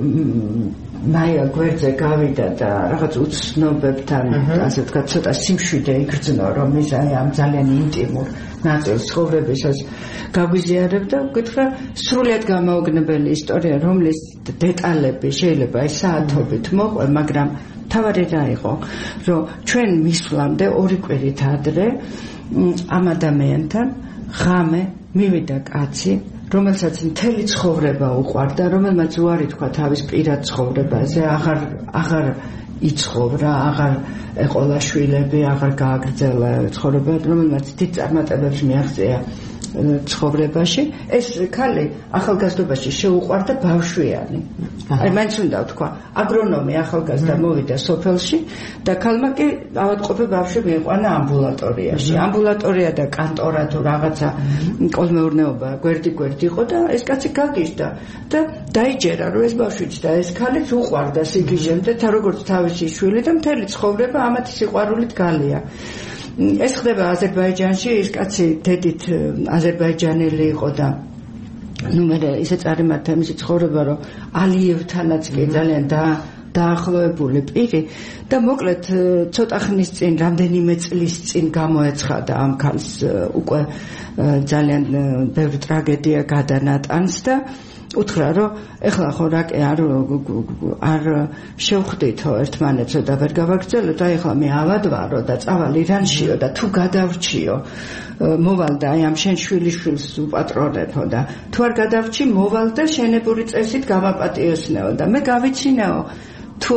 მაია გვერდზე გავიდა და რაღაც უცნობებთან ასე ვთქვათ ცოტა სიმშვიდე იგრძნო რომ ის აი ამ ძალიან ინტიმურ ნაწილს ცხოვრებისას გაგვიზიარებდა ვკითხა სრულიად გამაოგნებელი ისტორია რომლის დეტალები შეიძლება აი საათობით მოყვე მაგრამ თავარი რა იყო რომ ჩვენ მისვლამდე ორი კვირით ადრე ამ ადამიანთან ღამე მივიდა კაცი რომელსაც მთელი ცხოვრება უყვარდა, რომელმაც უარი თქვა თავის პირად ცხოვრებაზე, აღარ აღარ იცხოვრა, აღარ ეყოლა შვილები, აღარ გააგრძელა ცხოვრება, რომელმაც დიდ წარმატებებს მიაღწია ცხოვრებაში. ეს ქალი ახალგაზრდობაში შეუყვარდა ბავშვიანი. აი მაინც უნდა ვთქვა, აგრონომი ახალგაზრდა მოვიდა სოფელში და ქალმა კი ავადმყოფი ბავშვი მიიყვანა ამბულატორიაში. ამბულატორია და კანტორა თუ რაღაცა კოლმეურნეობა გვერდი-გვერდი იყო და ეს კაცი გაგიჟდა და დაიჯერა რომ ეს ბავშვიც და ეს ქალიც უყვარდა სიგიჟემდე და როგორც თავისი შვილი და მთელი ცხოვრება ამათი სიყვარულით გალია. ეს ხდება აზერბაიჯანში, ის კაცი დედით აზერბაიჯანელი იყო და ნუ მე ისე წარიმართა მისი ცხოვრება რომ ალიევთანაც კი ძალიან და დაახლოებული პირი და მოკლედ ცოტა ხნის წინ რამდენიმე წლის წინ გამოეცხადა ამ ქალს უკვე ძალიან ბევრი ტრაგედია გადანატანს და უთხრა რომ ეხლა ხო რა კი არ არ შევხვდითო ერთმანეთსო და ვერ გავაგრძელოთ და ეხლა მე ავადვარო და წავალ ირანშიო და თუ გადავრჩიო მოვალ და აი ამ შენ შვილიშვილს უპატრონებო და თუ არ გადავრჩი მოვალ და შენებური წესით გამაპატიოსნეო და მე გავიცინეო თუ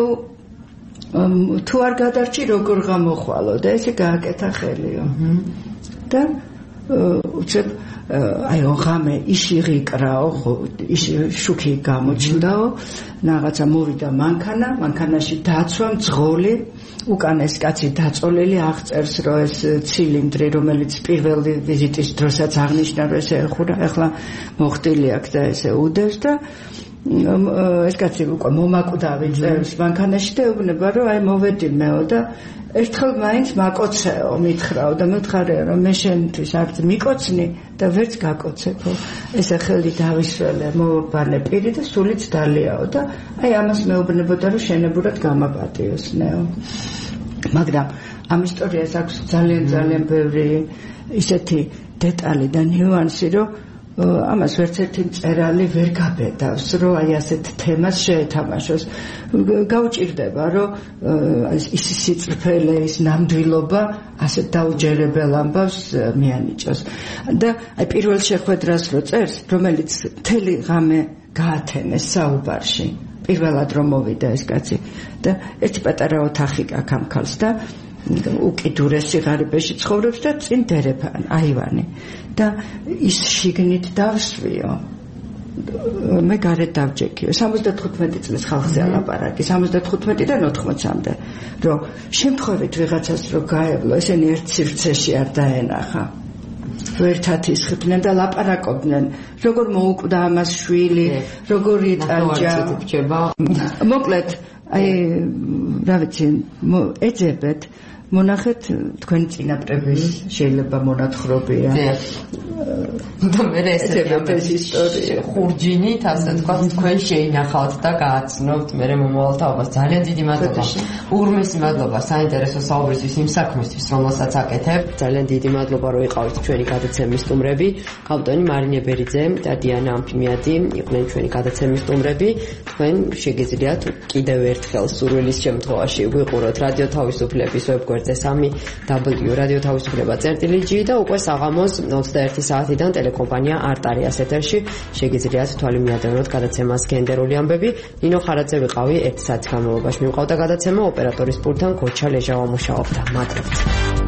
თუ არ გადარჩი როგორ გამოხვალო და ესე გააკეთა ხელიო და უცებ აი ოღამე ისიღიკრაო ის შუქი გამოჩნდაო რაღაცა მოვიდა მანქანა მანქანაში დაცვა მძღოლი უკანეს კაცი დაწოლილი აღწერს რომ ეს ცილინდრი რომელიც პირველი ვიზიტის დროსაც აღნიშნა რომ ესე ეხურა ეხლა მოხდილი აქ და ესე უდევს და ეს კაცი უკვე მომაკვდავი წერს მანქანაში და ეუბნება რომ აი მოვედი მეო და ერთხელ მაინც მაკოცეო მითხრაო და მითხარეო რომ მე შენთვის არც მიკოცნი და ვერც გაკოცებო ესე ხელი დავისველე მოვაბანე პირი და სულიც დალიაო და აი ამას მეუბნებოდა რომ შენებურად გამაპატიოსნეო მაგრამ ამ ისტორიას აქვს ძალიან ძალიან ბევრი ისეთი დეტალი და ნიუანსი რომ ამას ვერც ერთი მწერალი ვერ გაბედავს რომ აი ასეთ თემას შეეთამაშოს გაუჭირდება რომ ის სიწრფელე ის ნამდვილობა ასეთ დაუჯერებელ ამბავს მიანიჭოს და აი პირველ შეხვედრას რო წერს რომელიც მთელი ღამე გაათენეს საუბარში პირველად რომ მოვიდა ეს კაცი და ერთი პატარა ოთახი აქვს ამ ქალს და უკიდურეს სიღარიბეში ცხოვრობს და წინ დერეფან აივანი და ის შიგნით დავსვიო მე გარეთ დავჯექიო სამოცდათხუთმეტი წლის ხალხზე ალაპარაკი სამოცდათხუთმეტიდან ოთხმოცამდე რომ შემთხვევით ვიღაცას რო გაევლო ესენი ერთ სივრცეში არ დაენახა ერთად ისხდნენ და ლაპარაკობდნენ როგორ მოუკვდა ამას შვილი როგორ იტანჯა მოკლედ აი რა ვიცი ეძებეთ მონახეთ თქვენი წინაპრების შეიძლება მონათხრობია და მე ეს ისტორია ხურჯინით ასე თქვა თქვენ შეინახავთ და გააცნობთ მე მომავალ თაობას ძალიან დიდი მადლობა უღრმესი მადლობა საინტერესო საუბრისთვის იმ საქმისთვის რომელსაც აკეთებ ძალიან დიდი მადლობა რომ იყავით ჩვენი გადაცემის სტუმრები ქალბატონი მარინე ბერიძე და დიანა ამფიმიადი იყვნენ ჩვენი გადაცემის სტუმრები თქვენ შეგიძლიათ კიდევ ერთხელ სურვილის შემთხვევაში ვიყუროთ რადიო თავისუფლების ვებგვერდზე სამი დაბლიუ რადიო თავისუფლება წერტილი ჯი და უკვე საღამოს ოცდაერთი საათიდან ტელეკომპანია არტარიას ეთერში შეგიძლიათ თვალი მიადევნოთ გადაცემას გენდერული ამბები ნინო ხარაძე ვიყავი ერთი საათის განმავლობაში მივყავდა გადაცემა ოპერატორის პულტთან გოჩა ლეჟავა მუშაობდა მადლობთ